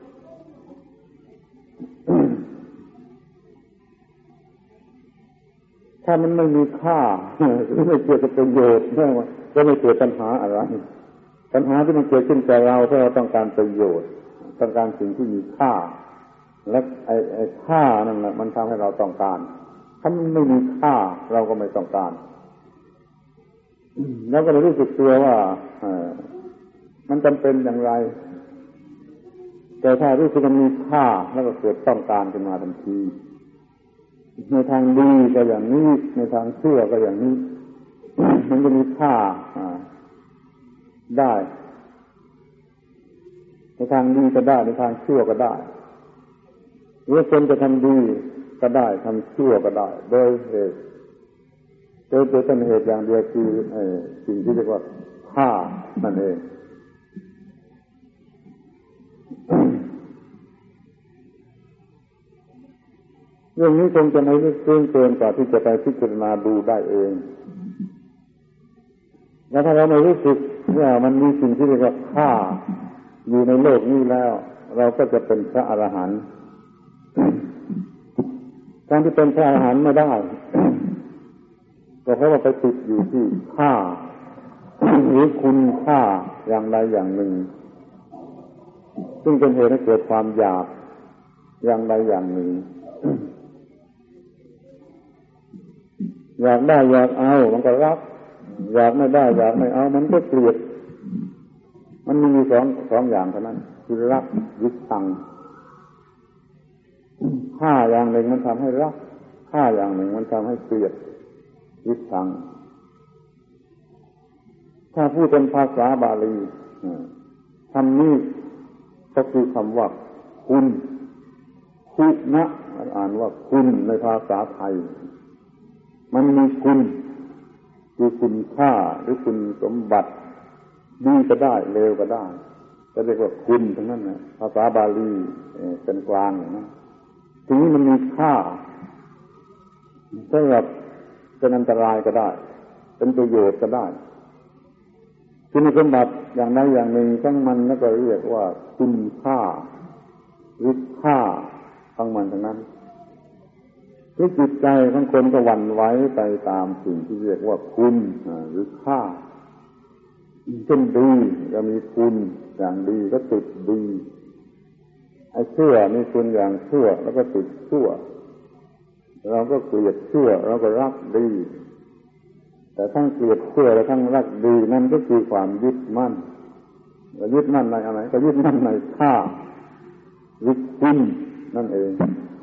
ถ้ามันไม่มีค่าไม่เกิดประโยชน์ก็ไม่เกิดปัญหาอะไรปัญหาที่มันเกิดขึ้นแก่เราเพราะเราต้องการประโยชน์ต้องการสิ่งที่มีค่าและไอ้ค่านั่นแหละมันทำให้เราต้องการถ้ามันไม่มีค่าเราก็ไม่ต้องการแล้วก็เลยรู้สึกตัวว่ามันจำเป็นอย่างไรแต่ถ้ารู้สึกมันมีค่าแล้วก็เกิดต้องการขึ้นมาทันทีในทางดีก็อย่างนี้ในทางชั่วก็อย่างนี้มันจะมีค่าได้ในทางดีก็ได้ในทางชั่วก็ได้หรือคนจะทำดีก็ได้ทำชั่วก็ได้โดยเหตุโดยต้นเหตุอย่างเดียวคือสิ่งที่เรียกว่าค่านั่นเองเรื่องนี้คงจะไม่ลึกซึ้งเกินกว่าที่จะไปพิจารณาดูได้เองแล้วถ้าเราไม่รู้สึกว่ามันมีสิ่งที่เรียกว่าค่าอยู่ในโลกนี้แล้วเราก็จะเป็นพระอรหันต์การที่เป็นพระอรหันต์ไม่ได้ก็เพราะว่าไปติดอยู่ที่ค่าหรือคุณค่าอย่างใดอย่างหนึ่งซึ่งเป็นเหตุให้เกิดความอยากอย่างใดอย่างหนึ่งอยากได้อยากเอามันก็รักอยากไม่ได้อยากไม่เอามันก็เกลียดมันมีสองอย่างเท่านั้นคือรักยึดชังค่าอย่างหนึ่งมันทำให้รักค่าอย่างหนึ่งมันทำให้เกลียดยึดชังถ้าพูดเป็นภาษาบาลีคำนี้ก็คือคำว่าคุณนะอ่านว่าคุณในภาษาไทยมันมีคุณคือคุณค่าหรือคุณสมบัติดีก็ได้เลวก็ได้จะเรียกว่าคุณทั้งนั้นนะภาษาบาลีเป็นกลางนะทีนี้มันมีค่าสำหรับเป็นอันตรายก็ได้เป็นประโยชน์ก็ได้คุณสมบัติอย่างใดอย่างหนึ่งทั้งมันแล้วก็เรียกว่าคุณค่าหรือค่าทั้งมันทั้งนั้นที่จิตใจของคนก็หวั่นไหวไปตามสิ่งที่เรียกว่าคุณหรือค่าเช่นดีก็มีคุณอย่างดีก็ติดดีไอ้ชั่วมีคุณอย่างชั่วแล้วก็ติดชั่วเราก็เกลียดชั่วเราก็รักดีแต่ทั้งเกลียดชั่วและทั้งรักดีนั่นก็คือความยึดมั่นยึดมั่นในอะไรก็ยึดมั่นในค่าหรือคุณนั่นเอง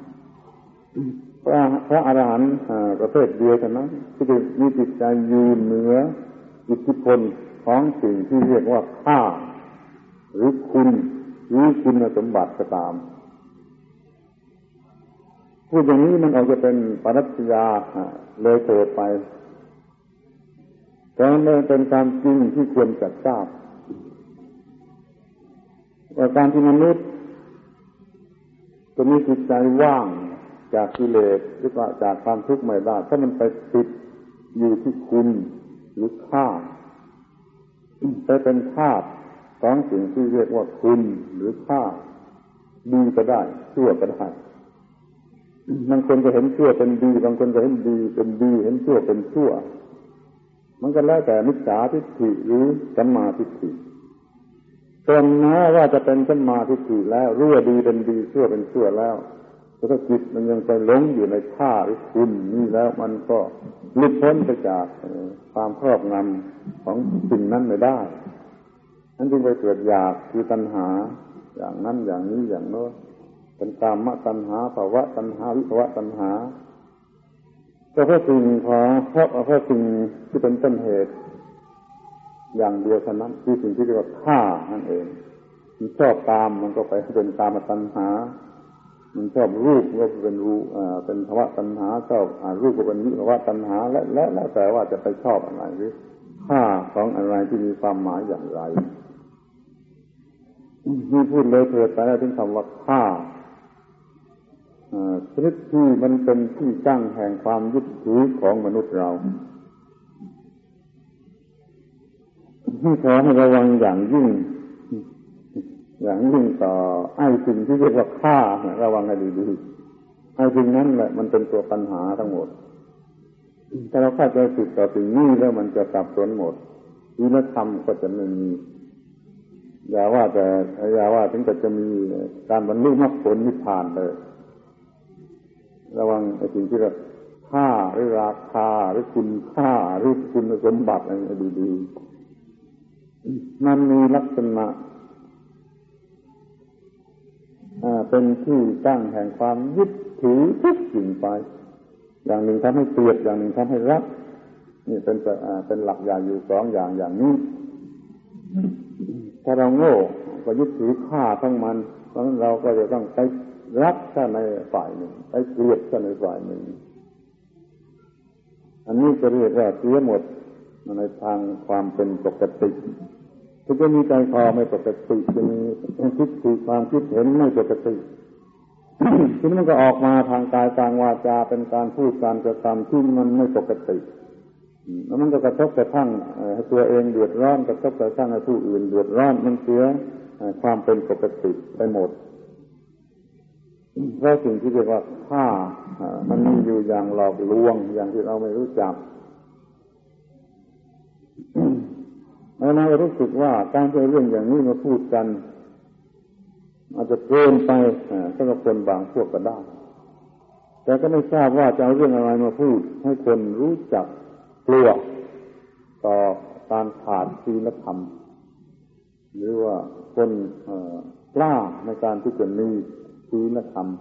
พระอรหันต์ประเภทเดียวกันนะที่มีจิตใจยืนเหนืออิทธิพลของสิ่งที่เรียกว่าค่าหรือคุณหรือคุณสมบัติก็ตามพูดอย่างนี้มันอาจจะเป็นปรัชญาเลยเถิดไปแต่มันเป็นความจริงที่ควรจัดทราบว่าการที่มนุษย์จะมีจิตใจว่างจากกิเลสหรือว่าจากความทุกข์ไม่ได้ถ้ามันไปติดอยู่ที่คุณหรือค่าไปเป็นธาตุของสิ่งที่เรียกว่าคุณหรือค่าดีก็ได้ชั่วก็ได้บางคนจะเห็นชั่วเป็นดีบางคนจะเห็นดีเป็นดีเห็นชั่วเป็นชั่วมันก็แล้วแต่มิจฉาทิฏฐิหรือสัมมาทิฏฐิตรงนะว่าจะเป็นสัมมาทิฏฐิแล้วรู้ว่าดีเป็นดีชั่วเป็นชั่วแล้วแต่ถ้าจิตมันยังไปหลงอยู่ในค่าหรือคุณนี่แล้วมันก็หลุดพ้นไปจากความครอบงำของสิ่งนั้นไม่ได้นั่นจึงไปเกิดอยากคือตัณหาอย่างนั้นอย่างนี้อย่างโน้นเป็นกามตัณหาภวะตัณหาวิภวะตัณหาก็เพราะสิ่งที่เป็นต้นเหตุอย่างเดียวเท่านั้นคือสิ่งที่เรียกว่าฆ่านั่นเองมันชอบตามมันก็ไปเป็นกามตัณหามันชอบรูปก็เป็นรูเป็นภวะตัณหาชอบรูปก็เป็นวิภวะตัณหาและแต่ว่าจะไปชอบอะไรหรือฆ่าของอะไรที่มีความหมายอย่างไรนี่พูดเลยเถิดไปแล้วถึงคำว่าฆ่าชนิดที่มันเป็นที่ตั้งแห่งความยึดถือของมนุษย์เราที่ขอให้ระวังอย่างยิ่งต่อไอ้สิ่งที่เรียกว่าฆ่าระวังให้ดีๆไอ้สิ่งนั้นแหละมันเป็นตัวปัญหาทั้งหมดถ้าเราเข้าใจผิดต่อสิ่งนี้แล้วมันจะสับสนหมดศีลธรรมก็จะไม่มีอย่าว่าถึงจะมีการบรรลุมรรคผลนิพพานเลยระวังไอ้สิ่งที่เรียกค่าหรือราคาหรือคุณค่าหรือคุณสมบัติอะไรดีๆมันมีลักษณะเป็นที่ตั้งแห่งความยึดถือทุกสิ่งไปอย่างหนึ่งทำให้เกลียดอย่างหนึ่งทำให้รักนี่เป็นหลักใหญ่อยู่สองอย่างนี้ถ้าเราโง่ก็ยึดถือฆ่าทั้งมันเพราะฉะนั้นเราก็จะต้องไปรักท่านในฝ่ายหนึ่งไปเกลียดท่านในฝ่ายหนึ่งอันนี้จะเรียกว่าเสียหมดในทางความเป็นปกติถ้าจะมีใจคอไม่ปกติจะมีทิฏฐิความคิดเห็นไม่ปกติ ทีนี้มันก็ออกมาทางกายทางวาจาเป็นการพูดการกระทำที่มันไม่ปกติแล้วมันก็กระทบกระทั่งให้ตัวเองเดือดร้อนกระทบกระทั่งให้ผู้อื่นเดือดร้อนมันเสียความเป็นปกติไปหมดเพราะสิ่งที่เรียกว่าฆ่ามันมีอยู่อย่างหลอกลวงอย่างที่เราไม่รู้จักแล้วเรารู้สึกว่าการเอาเรื่องอย่างนี้มาพูดกันอาจจะเกินไปสำหรับคนบางพวกก็ได้แต่ก็ไม่ทราบว่าจะเอาเรื่องอะไรมาพูดให้คนรู้จักกลัวต่อการขาดศีลธรรมหรือว่าคนกล้าในการที่จะมีศีลธรรม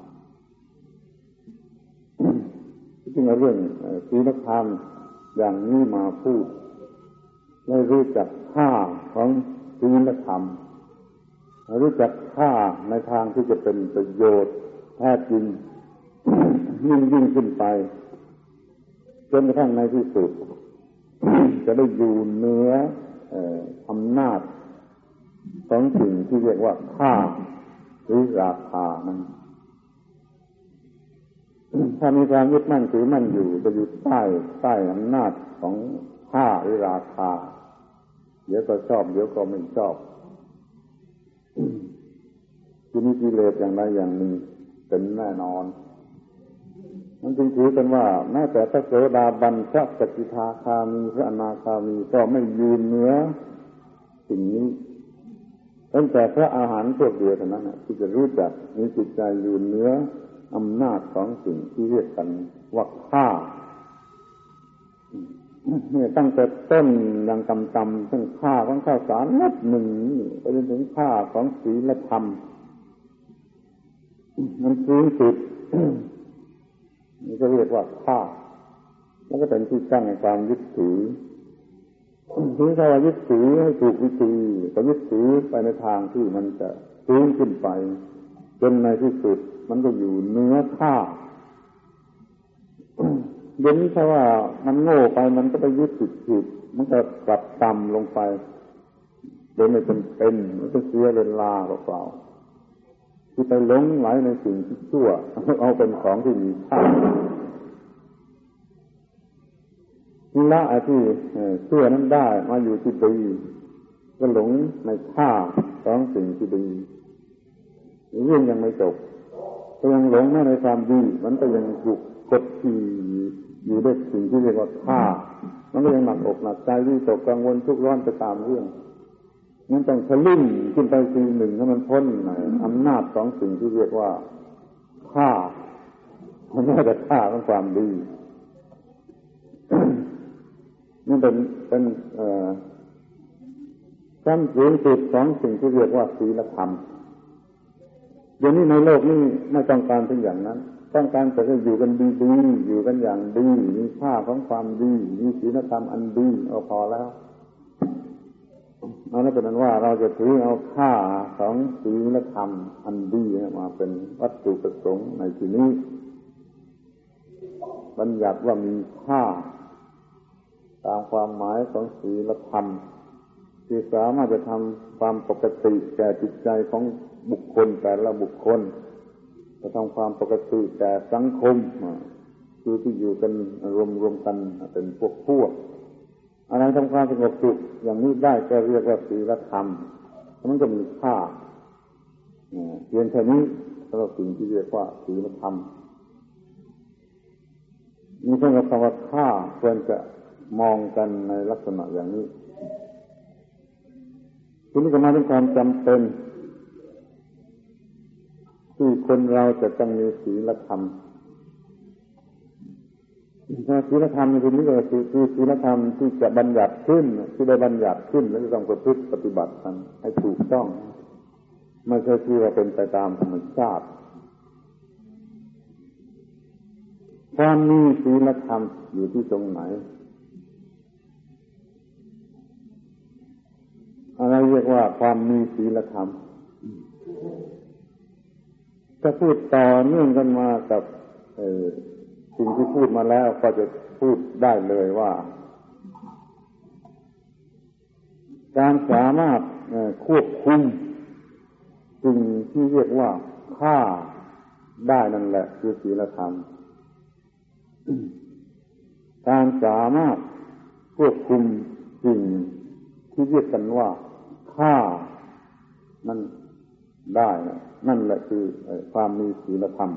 จึงเอาเรื่องศีลธรรมอย่างนี้มาพูดให้รู้จักค่าของศีลธรรมรู้จักค่าในทางที่จะเป็นประโยชน์แท้จริงยิ่งขึ้นไปจนกระทั่งในที่สุดจะได้อยู่เหนืออำนาจของสิ่งที่เรียกว่าค่าหรือราคานั้นถ้ามีความยึดมั่นถือมั่นอยู่จะอยู่ใต้อำนาจของค่าหรือราคาเดี๋ยวก็ชอบเดี๋ยวก็ไม่ชอบที่นี่กิเลสอย่างใดอย่างหนึ่งเป็นแน่นอนมันจึงถือกันว่าแม้แต่พระโสดาบันพระสกิทาคามีพระอนาคามีก็ไม่ยืนเหนือสิ่งนี้ตั้งแต่พระอาหารพวกเดียวเท่านั้นที่จะรู้จักมีจิตใจยืนเหนืออำนาจของสิ่งที่เรียกกันว่าฆ่าเนี่ยตั้งแต่ต้นอย่างต่ำๆตั้งค่าของข้าวสารนับหนึ่งไปจนถึงค่าของศีลธรรมมันสูงสุดนี่ก็เรียกว่าฆ่าแล้วก็เป็นที่ตั้งในความยึดถือถึงถ้าว่ายึดถือให้ถูกวิธีก็ยึดถือไปในทางที่มันจะสูงขึ้นไปจนในที่สุดมันก็อยู่เหนือฆ่าเดี๋ยวนี้ถ้าว่ามันโง่ไปมันก็ไปยึดผิดมันก็กลับต่ำลงไปโดยไม่จำเป็นมันก็เสียเวลาเปล่าๆที่ไปหลงไหลในสิ่งที่ชั่วเอาเป็นของที่มีค่าที่ละที่ชั่วนั้นได้มาอยู่ที่ดีก็หลงในค่าของสิ่งที่ดีเรื่องยังไม่จบก็ยังหลงในความดีมันก็ยังถูกกดขี่อยู่ด้วยสิ่งที่เรียกว่าฆ่ามันก็ยังหนักอกหนักใจวิตกกังวลทุกข์ร้อนไปตามเรื่องนั้นต้องทะลึ่งขึ้นไปทีหนึ่งให้มันพ้นอำนาจของสิ่งที่เรียกว่าฆ่ามันไม่ใช่ฆ่าของความดีนั่นเป็นขั้นสูงสุดของสิ่งที่เรียกว่าศีลธรรมเดี๋ยวนี้ในโลกนี้ไม่ต้องการเป็นอย่างนั้นต้องการแต่จะอยู่กันดีๆอยู่กันอย่างดีมีค่าของความดีมีศีลธรรมอันดีเอาพอแล้วนั่นเป็นนั้นว่าเราจะถือเอาค่าของศีลธรรมอันดีมาเป็นวัตถุประสงค์ในที่นี้บัญญัติว่ามีค่าตามความหมายของศีลธรรมที่สามารถจะทำความปกติแก่จิตใจของบุคคลแต่ละบุคคลจะทำความปกติแก่สังคมคือที่อยู่กันรวมกันเป็นพวกอะไรทำความสงบสุขอย่างนี้ได้ก็เรียกว่าศีลธรรมมันก็มีค่าเพียงแค่นี้สำหรับสิ่งที่เรียกว่าศีลธรรมนี่ต้องคำว่าค่าควรจะมองกันในลักษณะอย่างนี้ทีนี้ก็มาถึงความจำเป็นที่คนเราจะต้องมีศีลธรรมศีลธรรมในที่นี้ก็คือศีลธรรมที่จะบัญญัติขึ้นที่ได้บัญญัติขึ้นแล้วจะต้องประพฤติปฏิบัติกันให้ถูกต้องไม่ใช่ที่ว่าเป็นไปตามธรรมชาติความมีศีลธรรมอยู่ที่ตรงไหนว่าความมีศีลธรรมจะพูดต่อเนื่องกันมากับสิ่งที่พูดมาแล้วก็จะพูดได้เลยว่าการสามารถควบคุมสิ่งที่เรียกว่าฆ่าได้นั่นแหละคือศีลธรรมการสามารถควบคุมสิ่งที่เรียกกันว่าฆ่านั่นได้นั่นแหละคือความมีศีลธรรม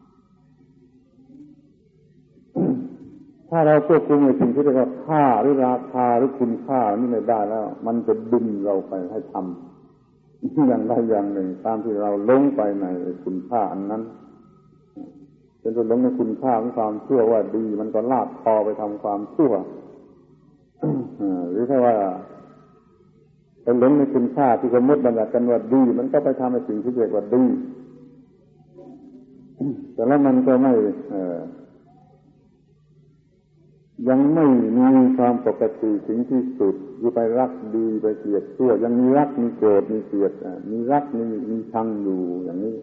ถ้าเราควบคุมในสิ่งที่เรียกว่าค่าหรือราคาหรือคุณค่านี่ไม่ได้แล้วมันจะดึงเราไปให้ทำอย่างใดอย่างหนึ่งตามที่เราหลงไปในคุณค่าอันนั้นเป็นตัวหลงในคุณค่าของความชั่วว่าดีมันก็ลากคอไปทำความชั่วหรือถ้าว่าเป็นหลงในคุณค่าที่สมมติบัญญัติกันว่าดีมันก็ไปทำในสิ่งที่เรียกว่าดีแต่แล้วมันก็ไม่ยังไม่มีความปกติถึงที่สุดอยู่ไปรักดีไปเกลียดชั่วยังมีรักมีโกรธมีเกลียดมีรักมีชังอยู่อย่างนี้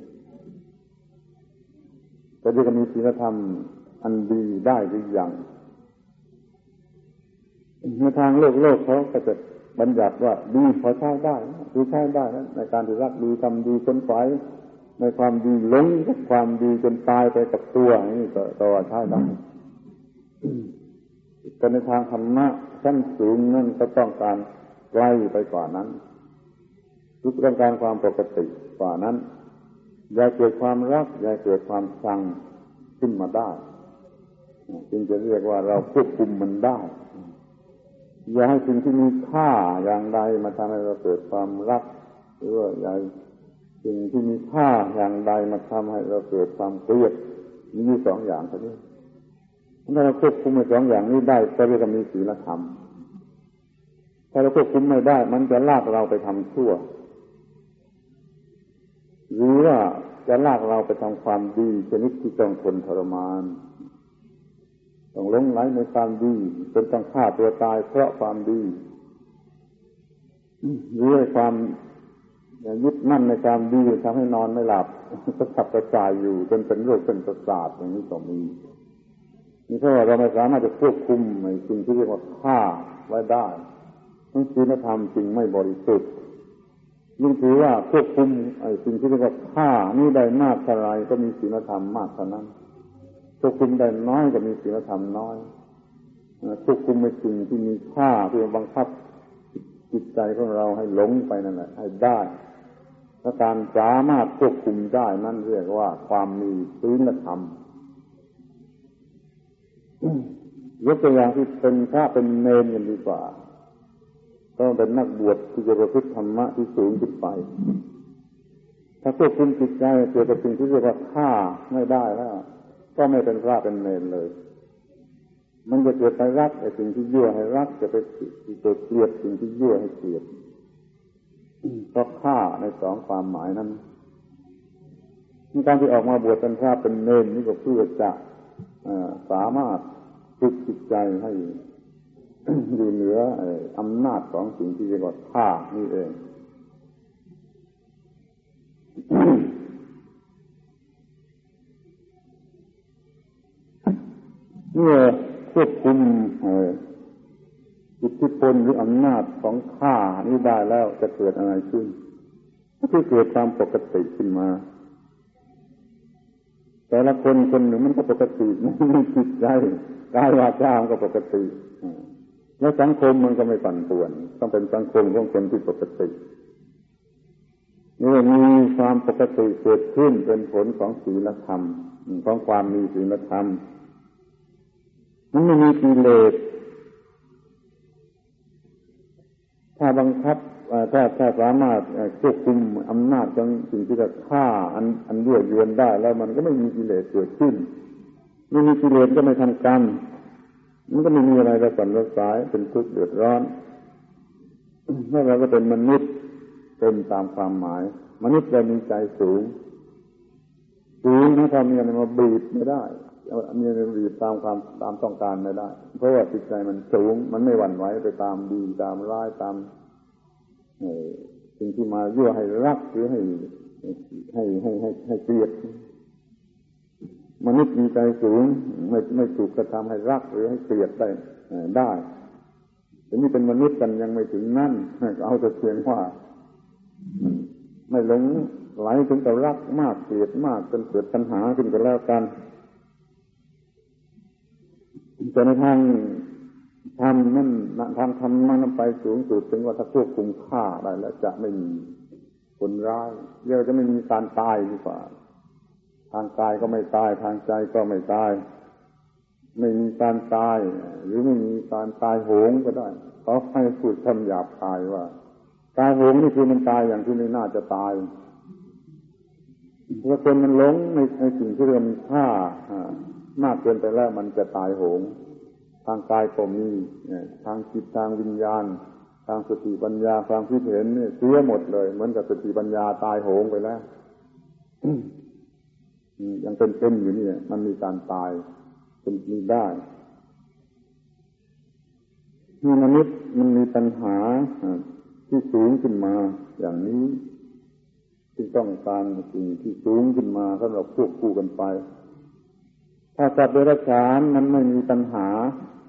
แต่จะมีศีลธรรมอันดีได้หรือยังในทางโลกเขาก็จะบัญญัติว่าดีพอใช้ได้คือใช้ได้ในการที่รักดีทำดีค้นขวายในความดีหลงกับความดีจนตายไปกับตัวนี่ก็ว่าใช้ได้แต่ในทางธรรมะชั้นสูงนั่นก็ต้องการไกลไปกว่านั้นคือต้องการความปกติกว่านั้นอย่าเกิดความรักอย่าเกิดความชังขึ้นมาได้จึงจะเรียกว่าเราควบคุมมันได้อย่าให้สิ่งที่มีค่าอย่างใดมาทำให้เราเกิดความรักหรือว่าอย่าสิ่งที่มีค่าอย่างใดมาทำให้เราเกิดความเกลียดมีสองอย่างเท่านี้ถ้าเราควบคุมสองอย่างนี้ได้ก็เรียกว่ามีศีลธรรมถ้าเราควบคุมไม่ได้มันจะลากเราไปทำชั่วหรือว่าจะลากเราไปทำความดีชนิดที่ต้องทนทรมานต้องหลงไหลในความดีจนต้องฆ่าตัวตายเพราะความดีหรือความยึดมั่นในความดีทำให้นอนไม่หลับก็ขับกระจายอยู่จนเป็นโรคเป็นประสาทอย่างนี้ก็มีนี่เพราะว่าเราไม่สามารถจะควบคุมในสิ่งที่เรียกว่าฆ่าไว้ได้ทั้งศีลธรรมจริงไม่บริสุทธิ์ยิ่งถือว่าควบคุมสิ่งที่เรียกว่าฆ่านี่ได้มากเท่าไรก็มีศีลธรรมมากเท่านั้นควบคุมได้น้อยก็มีศีลธรรมน้อยควบคุมในสิ่งที่มีค่าที่บังคับจิตใจของเราให้หลงไปนั่นแหละให้ได้และการสามารถควบคุมได้นั่นเรียกว่าความมีศีลธรรมยกตัวอย่างที่เป็นพระเป็นเณรกันดีกว่าต้องเป็นนักบวชที่จะประพฤติธรรมะที่สูงขึ้นไปถ้าควบคุมจิตใจเกี่ยวกับสิ่งที่เรียกว่าฆ่าไม่ได้แล้วก็ไม่เป็นพระเป็นเณรเลยมันจะเกิดไปรักไอ้สิ่งที่ยั่วให้รักจะไปเกิดเกลียดสิ่งที่ยั่วให้เกลียดก็ฆ่าในสองความหมายนั้นการที่ออกมาบวชเป็นพระเป็นเณรนี่ก็เพื่อจะสามารถฝึกจิตใจให้อยู่เหนืออำนาจของสิ่งที่เรียกว่าฆ่านี่เองเมื่อควบคุมอิทธิพลหรืออำนาจของฆ่านี้ได้แล้วจะเกิดอะไรขึ้นก็คือเกิดความปกติขึ้นมาแต่ละคนคนหนึ่งมันก็ปกติไม่จิตใจกายวาจามันก็ปกติแล้วสังคมมันก็ไม่ปั่นป่วนต้องเป็นสังคมของคนที่ปกตินี่มีความปกติเกิดขึ้นเป็นผลของศีลธรรมของความมีศีลธรรมมันไม่มีกิเลสถ้าบังคับถ้าสามารถควบคุมอำนาจของสิ่งที่จะฆ่าอันยั่วยวนได้แล้วมันก็ไม่มีกิเลสเกิดขึ้นไม่มีกิเลสก็ไม่ทำกรรมมันก็ไม่มีอะไรระสันระสายเป็นทุกข์เดือดร้อนถ้าเราก็เป็นมนุษย์เป็นตามความหมายมนุษย์เรามีใจสูงนะถ้ามีอะไรมาบีบไม่ได้มีอะไรบีบตามต้องการไม่ได้เพราะว่าจิตใจมันสูงมันไม่หวั่นไหวไปตามดีตามร้ายตามสิ่งที่มายั่วให้รักหรือให้เกลียดมนุษย์มีใจสูงไม่ถูกกระทำให้รักหรือให้เกลียดได้แต่นี่เป็นมนุษย์กันยังไม่ถึงนั่นเอาแต่เพียงว่าไม่หลงไหลถึงกับรักมากเกลียดมากจนเกิดปัญหาขึ้นกันแล้วกันแต่ในทางธรรมนั่นทางธรรมมันไปสูงสุดถึงว่าถ้าควบคุมฆ่าได้แล้วจะไม่มีคนร้ายเรียกจะไม่มีการตายดีกว่าทางกายก็ไม่ตายทางใจก็ไม่ตายไม่มีการตายหรือไม่มีการตายโหงก็ได้เขาให้พูดคำหยาบคายว่าตายโหงนี่คือมันตายอย่างที่ไม่น่าจะตายเพราะคนมันหลงในสิ่งที่เรียกมันฆ่ามากเกินไปแล้วมันจะตายโหงทางกายก็มีทางจิตทางวิญญาณทางสติปัญญาความคิดเห็นเนี่ยเสียหมดเลยเหมือนกับสติปัญญาตายโหงไปแล้วยังเป็นอยู่นี่มันมีการตายเป็นมีได้ที่มนุษย์มันมีปัญหาที่สูงขึ้นมาอย่างนี้ที่ต้องการสิ่งที่สูงขึ้นมาสำหรับควบคู่กันไปถ้าสัตว์เดรัจฉานมันไม่มีปัญหา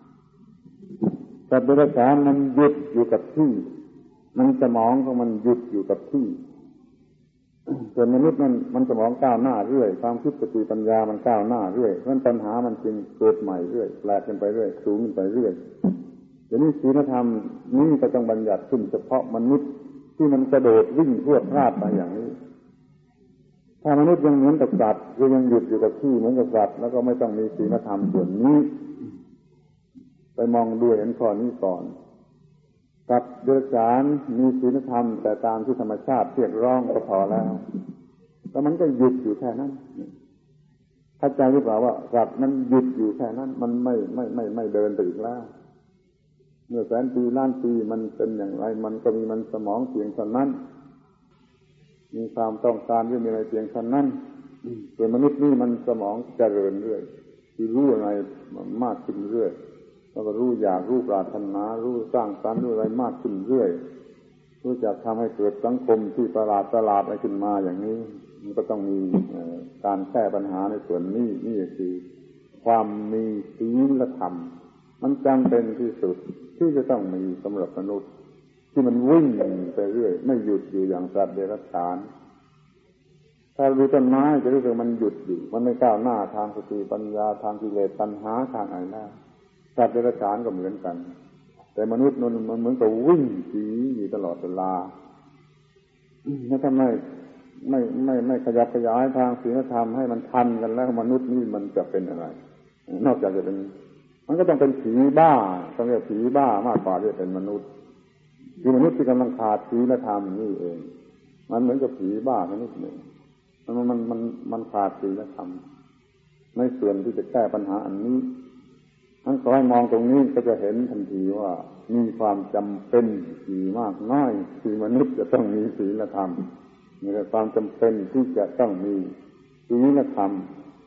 สัตว์เดรัจฉานมันหยุดอยู่กับที่มันสมองของมันหยุดอยู่กับที่ส่วนมนุษย์มันสมองก้าวหน้าเรื่อยความคิดสติปัญญามันก้าวหน้าเรื่อยเพราะปัญหามันจึงเกิดใหม่เรื่อยแปลกกันไปเรื่อยสูงขึ้นไปเรื่อยเดี๋ยวนี้ศีลธรรมนี่ก็ต้องบัญญัติขึ้นเฉพาะมนุษย์ที่มันกระโดดวิ่งพรวดพลาดไปอย่างนี้ถ้ามนุษย์ยังเหมือนกับสัตว์คือยังหยุดอยู่กับที่เหมือนกับสัตว์แล้วก็ไม่ต้องมีศีลธรรมส่วนนี้ไปมองดูเห็นข้อนี้ก่อนกับเดรัจฉานมีศีลธรรมแต่ตามที่ธรรมชาติเรียกร้องก็พอแล้วแล้วมันก็หยุดอยู่แค่นั้นเข้าใจหรือเปล่าว่าสัตว์นั้นหยุดอยู่แค่นั้นมันไม่เดินไปอีกแล้วเมื่อแสนปีล้านปีมันเป็นอย่างไรมันก็มีมันสมองเพียงเท่านั้นมีความต้องการที่มีอะไรเพียงเท่านั้นส่วนมนุษย์นี่มันสมองเจริญเรื่อยคือรู้อะไรมากขึ้นเรื่อยแล้วก็รู้อยากรู้ปรารถนารู้สร้างสรรค์รู้อะไรมากขึ้นเรื่อยรู้จักทำให้เกิดสังคมที่ประหลาดอะไรขึ้นมาอย่างนี้มันก็ต้องมีการแก้ปัญหาในส่วนนี้นี่คือความมีศีลธรรมมันจำเป็นที่สุดที่จะต้องมีสำหรับมนุษย์ที่มันวิ่งไปเรื่อยไม่หยุดอยู่อย่างสัตว์เดรัจฉานถ้าดูต้นไม้จะรู้สึกมันหยุดอยู่มันไม่ก้าวหน้าทางสติปัญญาทางกิเลสตัณหาทางอะไรได้สัตว์เดรัจฉานก็เหมือนกันแต่มนุษย์มันเหมือนกับวิ่งสีอยู่ตลอดเวลาถ้าไม่ขยับขยายทางศีลธรรมให้มันทันกันแล้วมนุษย์นี่มันจะเป็นอะไรนอกจากจะเป็นมันก็ต้องเป็นผีบ้าต้องเรียกผีบ้ามากกว่าที่จะเป็นมนุษย์คือมนุษย์ที่กำลังขาดศีลธรรมนี่เองมันเหมือนกับผีบ้าชนิดหนึ่งมันขาดศีลธรรมในส่วนที่จะแก้ปัญหาอันนี้ทั้งสองมองตรงนี้ก็จะเห็นทันทีว่ามีความจำเป็นที่มากน้อยที่มนุษย์จะต้องมีศีลธรรมมีความจำเป็นที่จะต้องมีศีลธรรม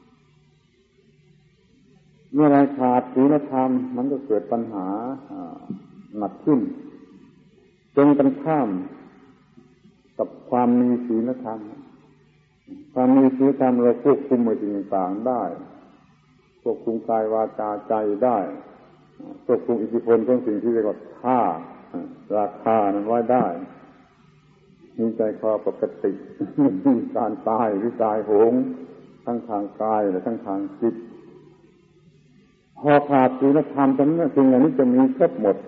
เมื่อไรขาดศีลธรรมมันก็เกิดปัญหาหนักขึ้นตรงกันข้ามกับความมีศีลธรรมความมีศีลธรรมเราควบคุมสิ่งต่างๆได้ควบคุมกายวาจาใจได้ควบคุมอิทธิพลของสิ่งที่เรียกว่าค่าราคานั้นไว้ได้มีใจคอปกติมีการตายหรือตายโหงทั้งทางกายและทั้งทางจิตพอขาดศีลธรรมตรงนี้สิ่งเหล่านี้จะมีครบหมด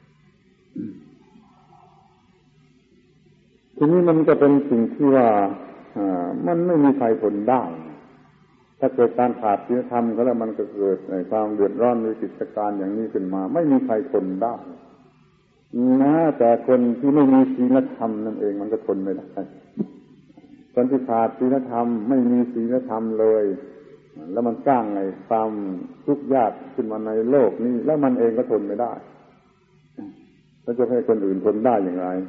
ทีนี้มันก็เป็นสิ่งที่ว่ามันไม่มีใครทนได้ถ้าเกิดการขาดศีลธรรมก็แล้วมันก็เกิดความเดือดร้อนในกิจการอย่างนี้ขึ้นมาไม่มีใครทนได้นะแต่คนที่ไม่มีศีลธรรมนั่นเองมันก็ทนไม่ได้คนที่ขาดศีลธรรมไม่มีศีลธรรมเลยแล้วมันสร้างไอ้ความทุกข์ยากขึ้นมาในโลกนี้แล้วมันเองก็ทนไม่ได้แล้วจะให้คนอื่นทนได้อย่างไร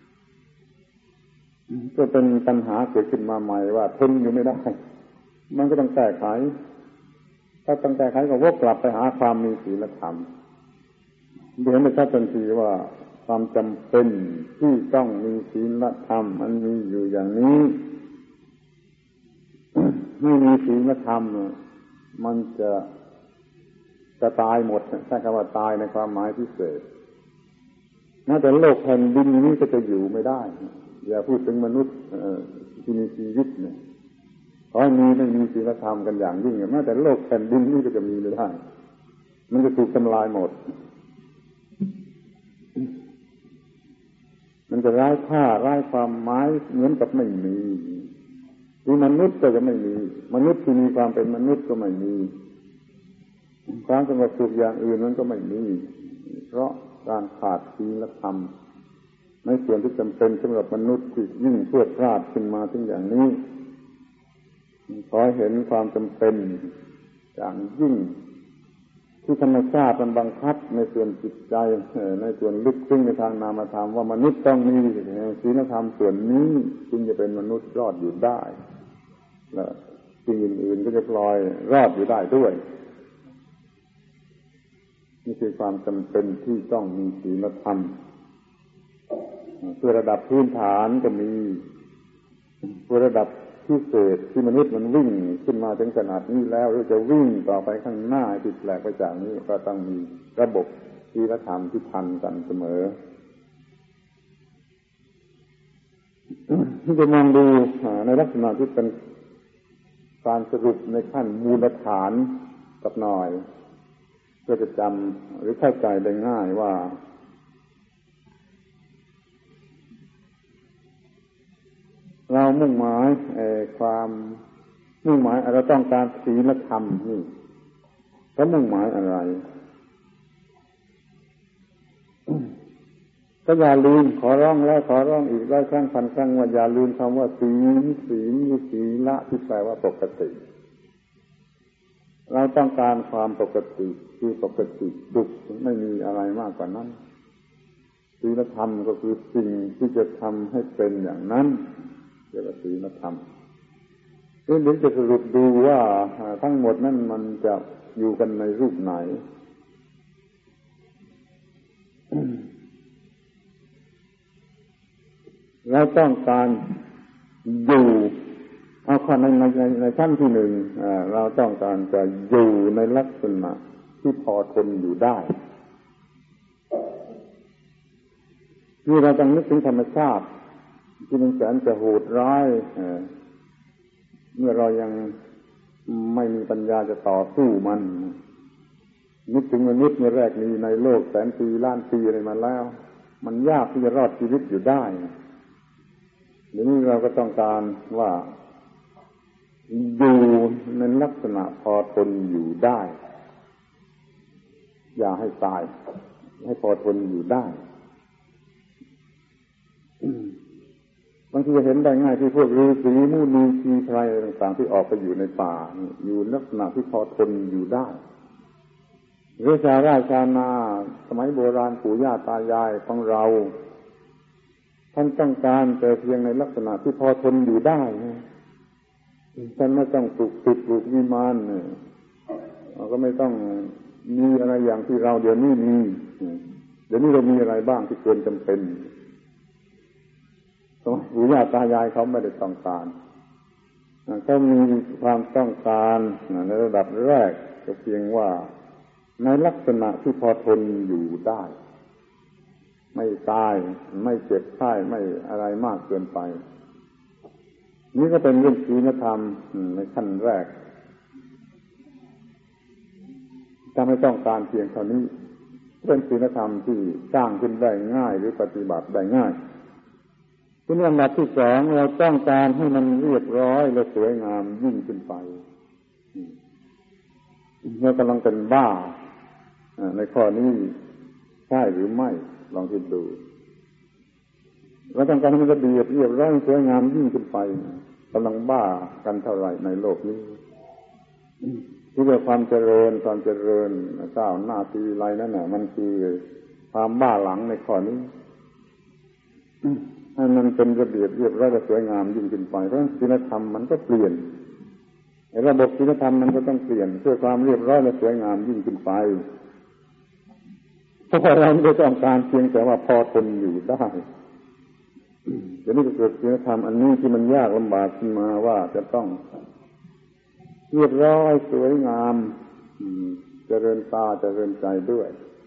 ก็เป็นปัญหาเกิดขึ้นมาใหม่ว่าทนอยู่ไม่ได้มันก็ต้องแก้ไขถ้าต้องแก้ไขก็วกกลับไปหาความมีศีลธรรมเดี๋ยวไม่ทราบทันทีว่าคความจำเป็นที่ต้องมีศีลธรรมมันมีอยู่อย่างนี้ ไม่มีศีลธรรมมันจะตายหมดใช้คำว่าตายในความหมายพิเศษแม้แต่โลกแผ่นดินนี้ก็จะอยู่ไม่ได้อย่าพูดถึงมนุษย์ที่มีชีวิตเนี่ยขอให้ไม่มีศีลธรรมกันอย่างยิ่งแม้แต่โลกแผ่นดินนี้ก็จะมีไม่ได้มันจะถูกทำลายหมดมันจะไร้ค่าไร้ความหมายเหมือนกับไม่มีที่มนุษย์ก็จะไม่มีมนุษย์ที่มีความเป็นมนุษย์ก็ไม่มีความสงบสุขอย่างอื่นมันก็ไม่มีเพราะการขาดศีลธรรมในส่วนที่จำเป็นสำหรับมนุษย์ที่ยิ่งพรวดพราดขึ้นมาถึงอย่างนี้ขอเห็นความจำเป็นอย่างยิ่งที่ธรรมชาติมันบังคับในส่วนจิตใจในส่วนลึกซึ้งในทางนามธรรมว่ามนุษย์ต้องมีศีลธรรมส่วนนี้จึงจะเป็นมนุษย์รอดอยู่ได้และสิ่งอื่นๆก็จะพลอยรอดอยู่ได้ด้วยนี่คือความจำเป็นที่ต้องมีศีลธรรมเพื่อระดับพื้นฐานก็มีเพื่อระดับพิเศษที่มนุษย์มันวิ่งขึ้นมาถึงขนาดนี้แล้วหรือจะวิ่งต่อไปข้างหน้าติดแปลกไปจากนี้ก็ต้องมีระบบศีลธรรมที่ทันกันเสมอที่จะมองดูในลักษณะที่เป็นการสรุปในขั้นมูลฐานกับหน่อยเพื่อจะจำหรือเข้าใจได้ง่ายว่าเรามุ่งหมายเราต้องการศีลธรรมนี่ก็มุ่งหมายอะไรก็อย่าลืมขอร้องแล้วขอร้องอีกหลายครั้งพันครั้งว่าอย่าลืมคำว่าศีลศีละที่แปลว่าปกติเราต้องการความปกติคือปกติสุขไม่มีอะไรมากกว่านั้นศีลธรรมก็คือสิ่งที่จะทำให้เป็นอย่างนั้นเรียกว่าศีลธรรมเดี๋ยวจะสรุปดูว่าทั้งหมดนั้นมันจะอยู่กันในรูปไหนเราต้องการอยู่เอาข้อในชั้นที่หนึ่งเราต้องการจะอยู่ในลักษณะที่พอทนอยู่ได้นี่เราต้องนึกถึงธรรมชาติที่มันแสนจะโหดร้ายเมื่อเรายังไม่มีปัญญาจะต่อสู้มันนึกถึงมนุษย์เมื่อแรกมีในโลกแสนปีล้านปีอะไรมาแล้วมันยากที่จะรอดชีวิตอยู่ได้เดี๋ยวนี้เราก็ต้องการว่าอยู่ในลักษณะพอทนอยู่ได้อย่าให้ตายให้พอทนอยู่ได้บางทีจะเห็นได้ง่ายที่พวกฤาษีมุนีชีไพรต่างๆที่ออกไปอยู่ในป่าอยู่ลักษณะที่พอทนอยู่ได้หรือชาวไร่ชาวนาสมัยโบราณปู่ย่าตายายของเราท่านต้องการแต่เพียงในลักษณะที่พอทนอยู่ได้ท่านไม่ต้องปลูกตึกปลูกวิมานก็ไม่ต้องมีอะไรอย่างที่เราเดี๋ยวนี้มีเดี๋ยวนี้เรามีอะไรบ้างที่เกินจำเป็นปู่ย่าตายายเขาไม่ได้ต้องการเขามีความต้องการในระดับแรกก็เพียงว่าในลักษณะที่พอทนอยู่ได้ไม่ตายไม่เจ็บไข้ไม่อะไรมากเกินไปนี่ก็เป็นเรื่องศีลธรรมในขั้นแรกถ้าไม่ต้องการเพียงเท่านี้เป็นศีลธรรมที่สร้างขึ้นได้ง่ายหรือปฏิบัติได้ง่ายทีนี้อันดับที่สองเราต้องการให้มันเรียบร้อยและสวยงามยิ่งขึ้นไปเรากำลังเป็นบ้าในข้อนี้ใช่หรือไม่ลองคิดดูเราต้องการให้มันระเบียบเรียบร้อยสวยงามยิ่งขึ้นไปกำลังบ้ากันเท่าไหร่ในโลกนี้ที่เรียกความเจริญก้าวหน้าทีไรนั่นน่ะมันคือความบ้าหลังในข้อนี้ให้มันเป็นระเบียบเรียบร้อยและสวยงามยิ่งขึ้นไปเพราะศีลธรรมมันก็เปลี่ยนระบบศีลธรรมมันก็ต้องเปลี่ยนเพื่อความเรียบร้อยและสวยงามยิ่งขึ้นไปเพราะเราไม่ต้องการเพียงแต่ว่าพอทนอยู่ได้เดี๋ยวนี้ก็เกิดศีลธรรมอันนี้ที่มันยากลำบากขึ้นมาว่าจะต้องเรียบร้อยสวยงามเจริญตาเจริญใจด้วย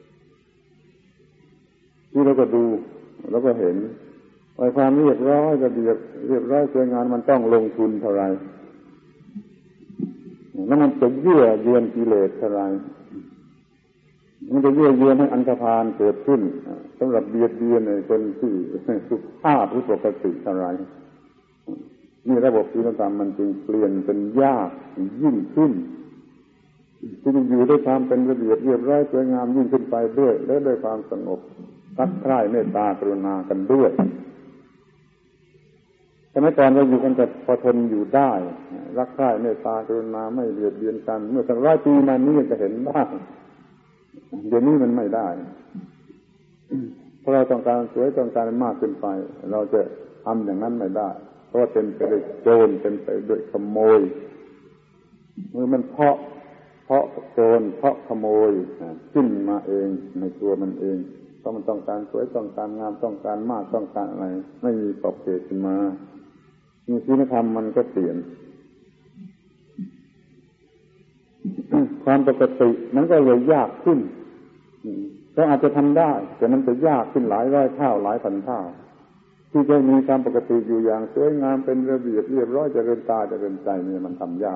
ที่เราก็ดูแล้วก็เห็นว่าความเรียบร้อยระเบียบเรียบร้อยสวยงามมันต้องลงทุนเท่าไหร่แล้วมันจะเยื่อเยือนกิเลสเท่าไหร่มันจะเยื่อเยือนให้อันธพาลเกิดขึ้นสำหรับเบียดเบียนในคนที่สุภาพหรือปกติเท่าไหร่นี่ระบบศีลธรรมมันจึงเปลี่ยนเป็นยากยิ่งขึ้นที่จะอยู่ด้วยความเป็นระเบียบเรียบร้อยสวยงามยิ่งขึ้นไปด้วยและด้วยความสงบรักใคร่เมตตากรุณากันด้วยสมัยก่อนเราอยู่กันแต่พอทนอยู่ได้รักใคร่เมตตากรุณาไม่เบียดเบียนกันเมื่อสัก100 ปีมานี้จะเห็นบ้างเดี๋ยวนี้มันไม่ได้เพราะเราต้องการสวยต้องการมากขึ้นไปเราจะทำอย่างนั้นไม่ได้เพราะเป็นไปด้วยโจรเป็นไปด้วยขโมยเมื่อมันเพาะโจรเพาะขโมยขึ้นมาเองในตัวมันเองเพราะมันต้องการสวยต้องการงามต้องการมากต้องการอะไรไม่มีขอบเขตขึ้นมามีศีลธรรมมันก็เปลี่ยนความปกติมันก็เลยยากขึ้นเราอาจจะทำได้แต่มันจะยากขึ้นหลายร้อยเท่าหลายพันเท่าที่จะมีความปกติอยู่อย่างสวยงามเป็นระเบียบเรียบร้อยเจริญตาเจริญใจนี่มันทำยาก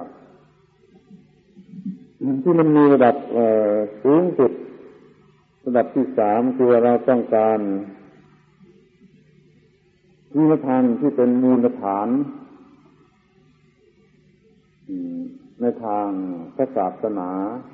ที่มันมีระดับสูงสุดระดับที่3คือเราต้องการศีลธรรมที่เป็นมูลฐานในทางพระศาสนา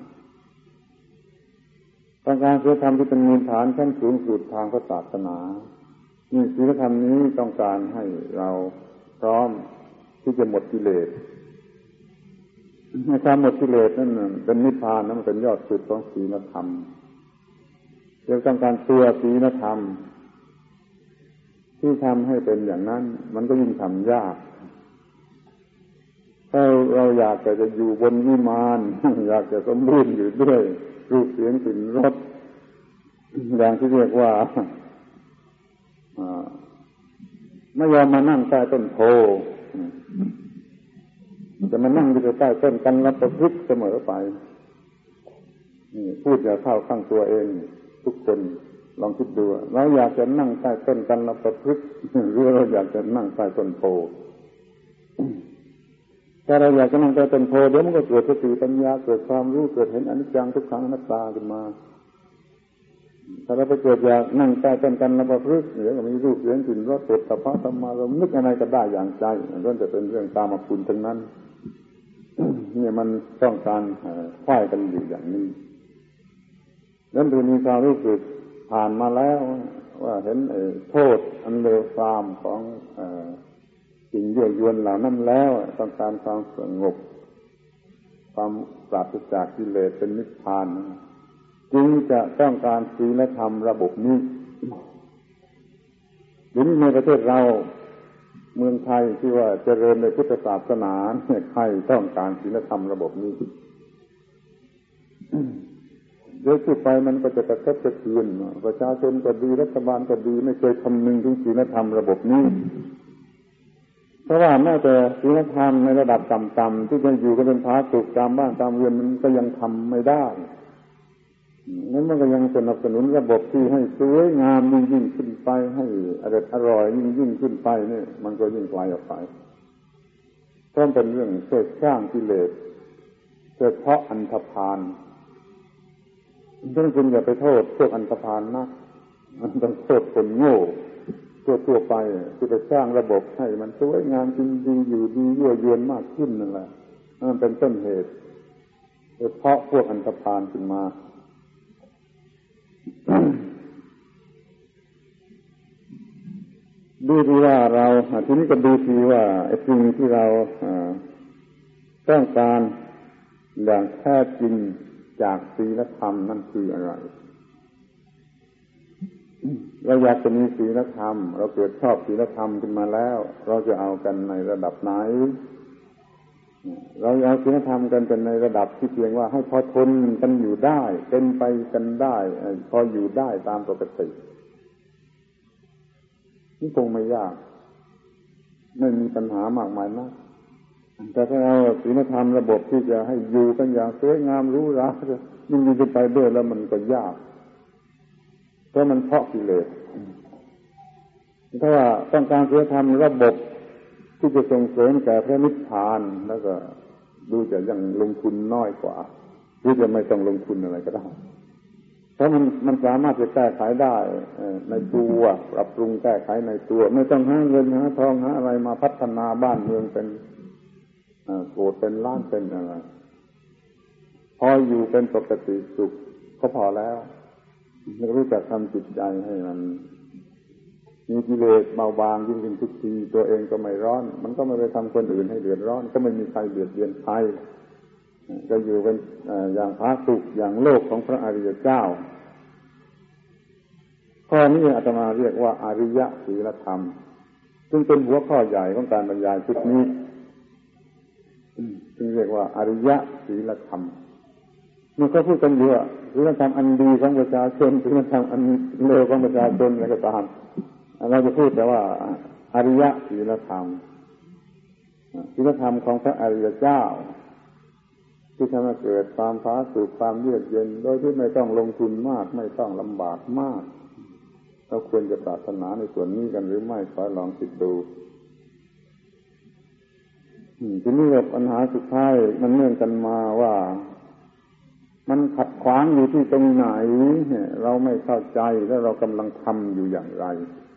ต้องการศีลธรรมที่เป็นมูลฐานชั้นสูงสุดทางพระศาสนานี่ศีลธรรมนี้ต้องการให้เราพร้อมที่จะหมดกิเลสในการหมดกิเลสนั่นเป็นนิพพานนั่นมันเป็นยอดสุดของศีลธรรมเราต้องการตัวศีลธรรมที่ทำให้เป็นอย่างนั้นมันก็ยิ่งทำยากถ้าเราอยากจะอยู่บนวิมานอยากจะสมบูรณ์อยู่ด้วยรูปเสียงกลิ่นรสอย่างที่เรียกว่าไม่ยอมมานั่งใต้ต้นโพจะมานั่งอยู่ใต้ต้นกันรับประพฤติเสมอไปพูดอย่าเข้าข้างตัวเองทุกคนลองคิดดูเราอยากจะนั่งใต้ต้นกันรับประพฤติหรือเราอยากจะนั่งใต้ต้นโพถ้าเราอยากจะนั่งใต้ต้นโพเดี๋ยวมันก็เกิดสติปัญญาเกิดความรู้เกิดเห็นอนิจจังทุกขังอนัตตาขึ้นมาถ้าเราไปเกิดอยากนั่งใต้ต้นกันรับประพฤติเดี๋ยวก็มีรูปเสียงกลิ่นรสสัพพะธรรมารมณ์นึกอะไรก็ได้อย่างใจนั่นจะเป็นเรื่องกามคุณทั้งนั้นเนี่ยมันต้องการค่ายกันอยู่อย่างนี้นั้นจะมีความรู้สึกผ่านมาแล้วว่าเห็นโทษอันเลวทรามของสิ่งยั่วยวนเหล่านั้นแล้วต้องการความสงบความปราศจากกิเลสเป็นนิพพานจึงจะต้องการศีลธรรมระบบนี้หรือในประเทศเราเมืองไทยที่ว่าเจริญในพุทธศาสนาใครต้องการศีลธรรมระบบนี้เดี๋ยวพูดไปมันก็จะกระทบกระเทือนประชาชนก็ดีรัฐบาลก็ดีไม่เคยคำนึงถึงศีลธรรมระบบนี้เพราะว่าแม้แต่ศีลธรรมในระดับต่ำๆที่จะอยู่กันเป็นพระสุขตามบ้านตามเรือนมันก็ยังทำไม่ได้นั้นมันก็ยังสนับสนุนระบบที่ให้สวยงามยิ่งขึ้นไปให้อร่อยยิ่งขึ้นไปนี่มันก็ยิ่งไกลออกไปเพราะเป็นเรื่องเกิดสร้างกิเลสเกิดเพราะอันธพาลฉะนั้นคุณอย่าไปโทษพวกอันธพาลนะมันต้องโทษคนโง่ทั่วไปที่ไปสร้างระบบให้มันสวยงามจริงๆอยู่ดียั่วยวนมากขึ้นนั่นแหละนั่นเป็นต้นเหตุเพราะพวกอันธพาลขึ้นมาดูดีว่าเราทีนี้ก็ดูทีว่าไอ้สิ่งที่เราต้องการอย่างแท้จริงจากศีลธรรมนั่นคืออะไรเราอยากจะมีศีลธรรมเราเกิดชอบศีลธรรมขึ้นมาแล้วเราจะเอากันในระดับไหนเราเอาศีลธรรมกันเป็นในระดับที่เพียงว่าให้พอทนกันอยู่ได้เป็นไปกันได้พออยู่ได้ตามปกตินี่คงไม่ยากไม่มีปัญหามากมายนักแต่ถ้าเอาศีลธรรมระบบที่จะให้อยู่กันอย่างสวยงามหรูหรายิ่งขึ้นไปด้วยแล้วมันก็ยากเพราะมันเพาะกิเลสถ้าว่าต้องการศีลธรรมระบบที่จะส่งเสริมแก่พระนิพพานแล้วก็ดูจะยังลงทุนน้อยกว่าหรือจะไม่ต้องลงทุนอะไรก็ได้เพราะมันสามารถจะแก้ไขได้ในตัวปรับปรุงแก้ไขในตัวไม่ต้องหาเงินหาทองหาอะไรมาพัฒนาบ้านเมืองเป็นโกรธเป็นล้านเป็นอะไรพออยู่เป็นปกติสุขก็พอแล้วรู้จักทำจิตใจให้มันมีกิเลสเบาบางยิ่งขึ้นทุกทีตัวเองก็ไม่ร้อนมันก็ไม่ไปทำคนอื่นให้เดือดร้อนก็ไม่มีใครเดือดเบียนใครก็อยู่เป็นอย่างผาสุกอย่างโลกของพระอริยเจ้าข้อนี้อาตมาเรียกว่าอริยศีลธรรมซึ่งเป็นหัวข้อใหญ่ของการบรรยายชุดนี้ซึ่งเรียกว่าอริยศีลธรรมมันก็พูดกันเยอะศีลธรรมอันดีของประชาชนศีลธรรมอันเลวของประชาชนอะไรก็ตามเราจะพูดแต่ว่าอริยศีลธรรมศีลธรรมของพระอริยเจ้าที่ทำให้เกิดความผาสุกความเยือกเย็นโดยที่ไม่ต้องลงทุนมากไม่ต้องลำบากมากเราควรจะปรารถนาในส่วนนี้กันหรือไม่ขอลองคิดดูทีนี้ปัญหาสุดท้ายมันเนื่องกันมาว่ามันขัดขวางอยู่ที่ตรงไหนเราไม่เข้าใจแล้วเรากำลังทำอยู่อย่างไร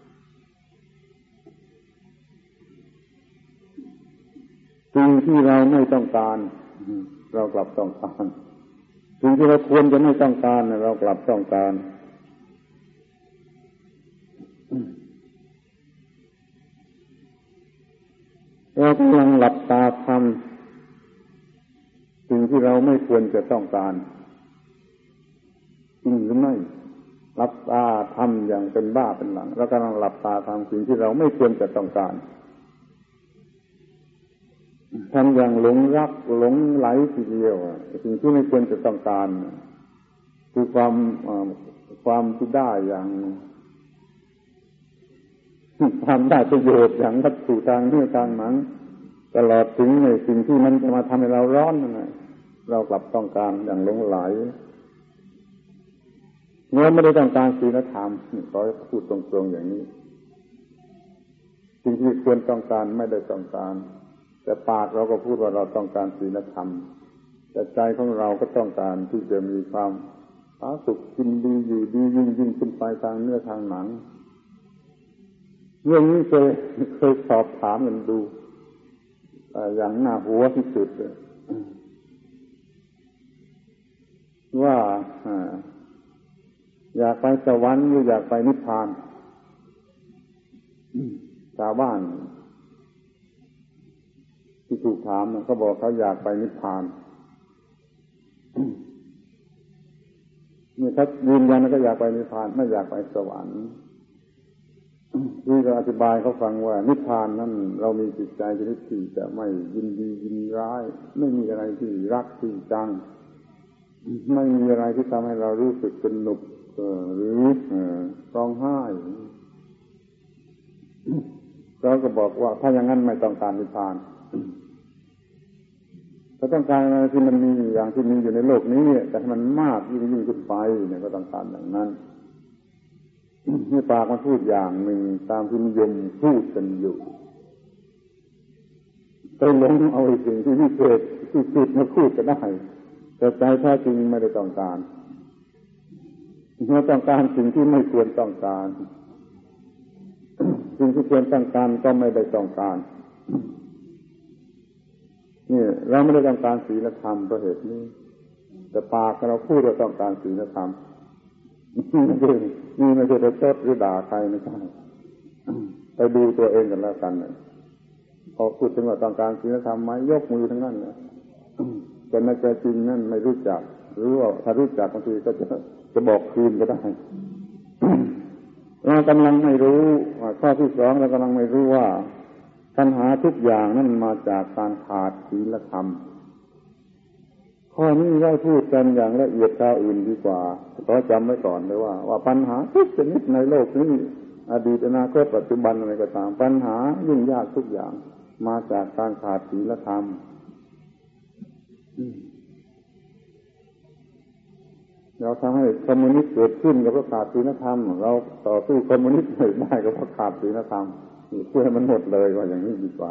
สิ่งที่เราไม่ต้องการเรากลับต้องการสิ่งที่เราควรจะไม่ต้องการเรากลับต้องการเรากำลังหลับตาทำสิ่งที่เราไม่ควรจะต้องการจริงหรือไม่หลับตาทำอย่างเป็นบ้าเป็นหลังเรากำลังหลับตาทำสิ่งที่เราไม่ควรจะต้องการทำอย่างหลงรักหลงไหลทีเดียวสิ่งที่ไม่ควรจะต้องการคือความที่ได้อย่างความได้ประโยชน์อย่างวัตถุทางเนื้อทางหนังตลอดถึงในสิ่งที่มันจะมาทำให้เราร้อนนั่นแหละเรากลับต้องการอย่างหลงไหลเมื่อไม่ได้ต้องการศีลธรรมขอพูดตรงๆอย่างนี้สิ่งที่ควรต้องการไม่ได้ต้องการแต่ปากเราก็พูดว่าเราต้องการศีลธรรมแต่ใจของเราก็ต้องการที่จะมีความผาสุกกินดีอยู่ดียิ่งขึ้นไปทางเนื้อทางหนังเรื่องนี้เคยสอบถามกันดูอย่างหน้าหัวที่สุดว่าอยากไปสวรรค์หรืออยากไปนิพพานชาวบ้านที่ถูกถามเขาบอกเขาอยากไปนิพพานนี่ถ้ายืนยันก็อยากไปนิพพานไม่อยากไปสวรรค์ที่เราอธิบายเขาฟังว่านิพพานนั้นเรามีจิตใจชนิดที่จะไม่ยินดียินร้ายไม่มีอะไรที่รักที่จังไม่มีอะไรที่ทำให้เรารู้สึกสนุกหรือร้องไห้เราก็บอกว่าถ้าอย่างนั้นไม่ต้องการนิพพานถ้าต้องการอะไรที่มันมีอย่างที่มีอยู่ในโลกนี้แต่มันมากยิ่งขึ้นไปเนี่ยก็ต้องการอย่างนั้นนี่ปากมันพูดอย่างหนึ่งตามที่นิยมพูดกันอยู่ไปหลงเอาสิ่งที่วิเศษที่สุดมาพูดก็ได้แต่ใจแท้จริงไม่ได้ต้องการเมื่อต้องการสิ่งที่ไม่ควรต้องการสิ่งที่ควรต้องการก็ไม่ได้ต้องการนี่เราไม่ได้ต้องการศีลธรรมเพราะเหตุนี้แต่ปากเราพูดว่าต้องการศีลธรรมนี่ไม่ใช่จะโทษหรือด่าใครไม่ใช่ไปดูตัวเองกันแล้วกันพอพูดถึงว่าต้องการศีลธรรมไหมยกมือทั้งนั้นเลยแต่ในใจจริงนั่นไม่รู้จักหรือว่าถ้ารู้จักบางทีก็จะบอกคืนก็ได้ เรากำลังไม่รู้ข้อที่สองเรากำลังไม่รู้ว่าปัญหาทุกอย่างนั้นมาจากการขาดศีลธรรมข้อนี้ได้พูดกันอย่างละเอียดคราวอื่นดีกว่าขอจำไว้ก่อนเลยว่าปัญหาทุกชนิดในโลกนี้อดีตอนาคตปัจจุบันอะไรก็ตามปัญหายุ่งยากทุกอย่างมาจากการขาดศีลธรรมเราทำให้คอมมิวนิสต์เกิดขึ้นก็เพราะขาดศีลธรรมเราต่อสู้คอมมิวนิสต์ไม่ได้ก็เพราะขาดศีลธรรมเพื่อให้มันหมดเลยว่าอย่างนี้ดีกว่า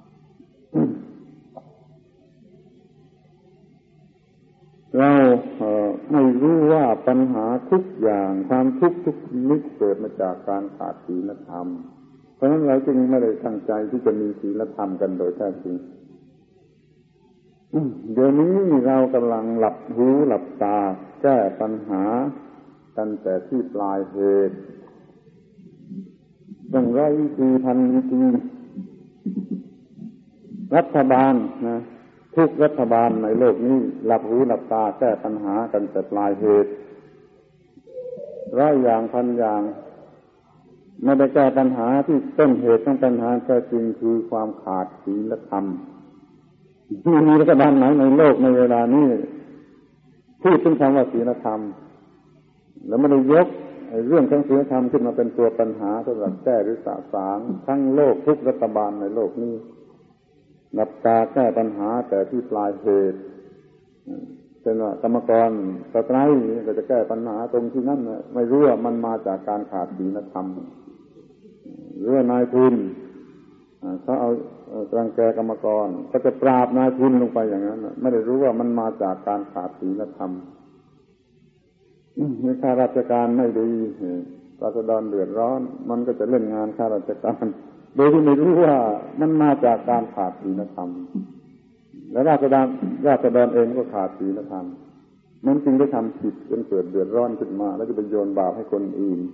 เราไม่รู้ว่าปัญหาทุกอย่างความทุกข์ทุกชนิดเกิดมาจากการขาดศีลธรรมเพราะฉะนั้นเราจึงไม่ได้ตั้งใจที่จะมีศีลธรรมกันโดยแท้จริงเดี๋ยวนี้เรากำลังหลับหูหลับตาแก้ปัญหากันแต่ที่ปลายเหตุต้องไร้วิธีทันวิธีรัฐบาลนะทุกรัฐบาลในโลกนี้หลับหูหลับตาแก้ปัญหากันแต่ปลายเหตุร้อยอย่างพันอย่างไม่ได้แก้ปัญหาที่ต้นเหตุของปัญหาแท้จริงคือความขาดศีลธรรมไม่มีรัฐบาลไหนในโลกในเวลานี้พูดถึงคำว่าศีลธรรมแล้วไม่ได้ยกเรื่องของศีลธรรมขึ้นมาเป็นตัวปัญหาสำหรับแก้หรือสะสางทั้งโลกทุกรัฐบาลในโลกนี้หลับตาแก้ปัญหาแต่ที่ปลายเหตุเช่นว่ากรรมกรสไตรค์ก็จะแก้ปัญหาตรงที่นั่นไม่รู้ว่ามันมาจากการขาดศีลธรรมหรือว่านายทุนเขาเอารังแกกรรมกรก็จะปราบนายทุนลงไปอย่างนั้นไม่ได้รู้ว่ามันมาจากการขาดศีลธรรมมีข้าราชการไม่ดีราษฎรเดือดร้อนมันก็จะเล่นงานข้าราชการโดยที่ไม่รู้ว่ามันมาจากการขาดศีลธรรมและราษฎรเองก็ขาดศีลธรรมมันจึงได้ทำผิดจนเกิดเดือดร้อนขึ้นมาแล้วจะไปโยนบาปให้คนอื่น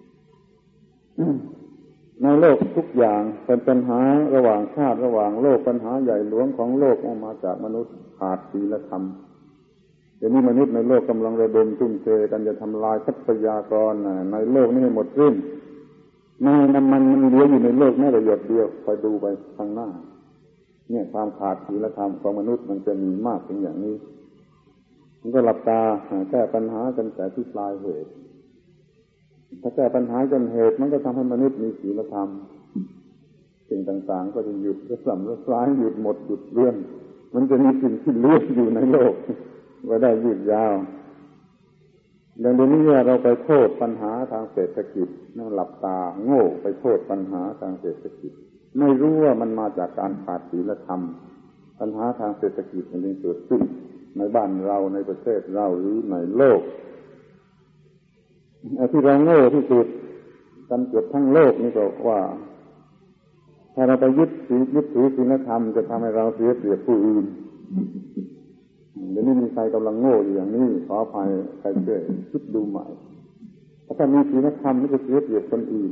ในโลกทุกอย่างเป็นปัญหาระหว่างชาติระหว่างโลกปัญหาใหญ่หลวงของโลกออกมาจากมนุษย์ขาดศีลธรรมเดี๋ยวนี้มนุษย์ในโลกกำลังระดมทุ่มเทกันจะทำลายทรัพยากรในโลกนี้ให้หมดสิ้นน้ำมันเหลืออยู่ในโลกแม้แต่หยดเดียวคอยดูไปข้างหน้าเนี่ยความขาดศีลธรรมของมนุษย์มันจะมีมากถึงอย่างนี้มันก็หลับตาแก้ปัญหากันแต่ที่ปลายเหตุถ้าแก้ปัญหาจนเหตุมันก็ทำให้มนุษย์มีศีลธรรมสิ่งต่างๆก็จะหยุดจะสั่นจะคล้ายหยุดหมดหยุดเลื่อนมันจะมีสิ่งที่เหลืออยู่ในโลกไว้ได้ยืดยาวอย่างเดี๋ยวนี้เราไปโทษปัญหาทางเศรษฐกิจนั่งหลับตาโง่ไปโทษปัญหาทางเศรษฐกิจไม่รู้ว่ามันมาจากการขาดศีลธรรมปัญหาทางเศรษฐกิจมันจึงเกิดขึ้นในบ้านเราในประเทศเราหรือในโลกที่เราโง่ที่สุดกันเกือบทั้งโลกนี่ก็ว่าถ้าเราไปยึดถือศีลธรรมจะทำให้เราเสียเปรียบผู้อื่นเดี๋ยวนี้มีใครกำลังโง่อยู่อย่างนี้ขออภัยใครช่วยคิดดูใหม่ถ้ามีศีลธรรมไม่จะเสียเปรียบคนอื่น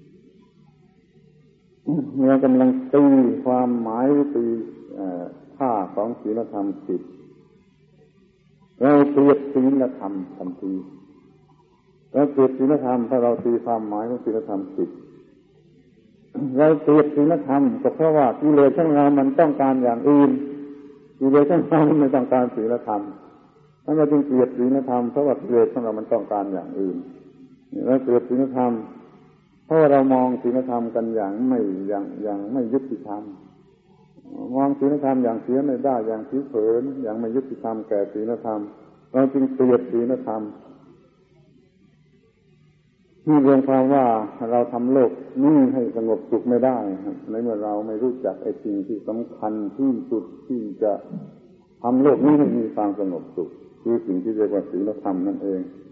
เรากำลังตีความหมายตีค่าของศีลธรรมผิดเราเปรียบศีลธรรมทันทีเราเปรียบศีลธรรมถ้าเราตีความหมายของศีลธรรมผิดเราเปรียบศีลธรรมก็เพราะว่ากิเลสของเรามันต้องการอย่างอื่นกิเลสของเราไม่ต้องการศีลธรรมถ้าเราจึงเปรียบศีลธรรมเพราะว่ากิเลสของเรามันต้องการอย่างอื่นเราเปรียบศีลธรรมเพราะเรามองศีลธรรมกันอย่างไม่ยุติธรรมมองศีลธรรมอย่างเสียไม่ได้อย่างผิวเผินอย่างไม่ยุติธรรมแก่ศีลธรรมเราจึงเปรียบศีลธรรมนี่รวมความว่าเราทำโลกนี้ให้สงบสุขไม่ได้ในเมื่อเราไม่รู้จักไอ้สิ่งที่สำคัญที่สุดที่จะทำโลกนี้ให้มีความสงบสุขคือสิ่งที่เรียกว่าศีลธรรมนั่นเอง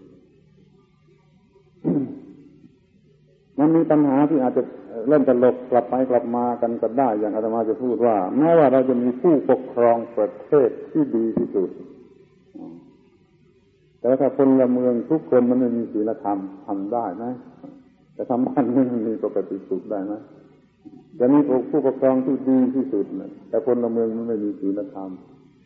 มันมีปัญหาที่อาจจะเล่นตลกกลับไปกลับมากันก็ได้อย่างอาตมาจะพูดว่าแม้ว่าเราจะมีผู้ปกครองประเทศที่ดีที่สุดแต่ถ้าพลเมืองทุกคนมันไม่มีศีลธรรมทำได้ไหมจะทำบ้านเมืองมีปกติสุขได้ไหมจะมีผู้ปกครองที่ดีที่สุดแต่พลเมืองมันไม่มีศีลธรรม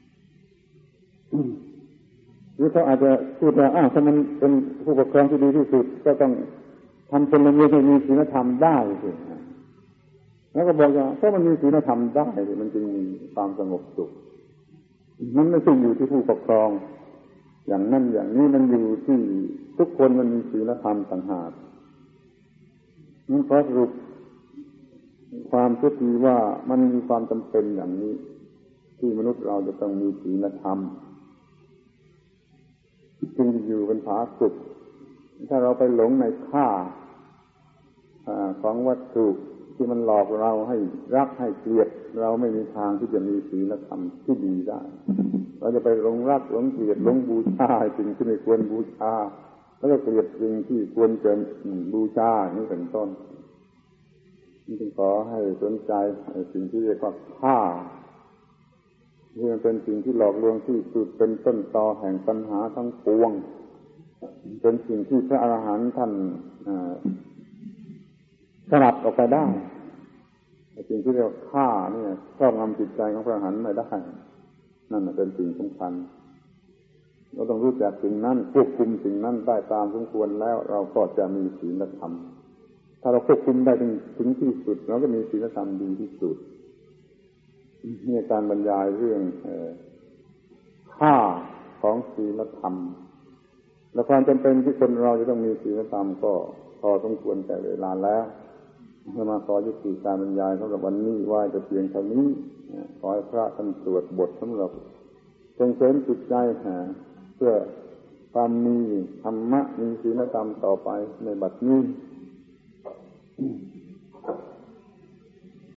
หรือเขาอาจจะพูดว่าถ้ามันเป็นผู้ปกครองที่ดีที่สุดก็ต้องทำพลเมืองให้มีศีลธรรมได้สิแล้วก็บอกว่าเพราะมันมีศีลธรรมได้มันจึงมีความสงบสุขมันไม่ใช่อยู่ที่ผู้ปกครองอย่างนั้นอย่างนี้มันอยู่ที่ทุกคนมันมีศีลธรรมต่างหากนั่นเพราะสรุปความทุกข์ที่ว่ามันมีความจำเป็นอย่างนี้ที่มนุษย์เราจะต้องมีศีลธรรมจึงอยู่เป็นผาสุกถ้าเราไปหลงในค่าของวัตถุที่มันหลอกเราให้รักให้เกลียดเราไม่มีทางที่จะมีศีลธรรมที่ดีได้เราจะไปหลงรักหลงเกลียดหลงบูชาสิ่งที่ไม่ควรบูชาแล้วก็เกลียดสิ่งที่ควรจะบูชานี่เป็นต้นจึงขอให้สนใจสิ่งที่เรียกว่าค่าที่มันเป็นสิ่งที่หลอกลวงที่สุดเป็นต้นตอแห่งปัญหาทั้งปวงเป็นสิ่งที่พระอรหันต์ท่านสลัดออกไปได้สิ่งที่เรียกว่าฆ่าเนี่ยครอบงำจิตใจของพระอรหันต์ไม่ได้นั่นเป็นสิ่งสำคัญเราต้องรู้จักสิ่งนั้นควบคุมสิ่งนั้นได้ตามสมควรแล้วเราก็จะมีศีลธรรมถ้าเราควบคุมได้ถึงที่สุดเราก็มีศีลธรรมดีที่สุดนี่การบรรยายเรื่องค่าของศีลธรรมและความจำเป็นที่คนเราจะต้องมีศีลธรรมก็พอสมควรแต่เวลาแล้วเรามาขอยุติการบรรยายสำหรับวันนี้ว่าจะเพียงเท่านี้ขอให้พระท่านสวดบทสำหรับส่งเสริมจิตใจเพื่อความมีธรรมะมีศีลธรรมต่อไปในบัดนี้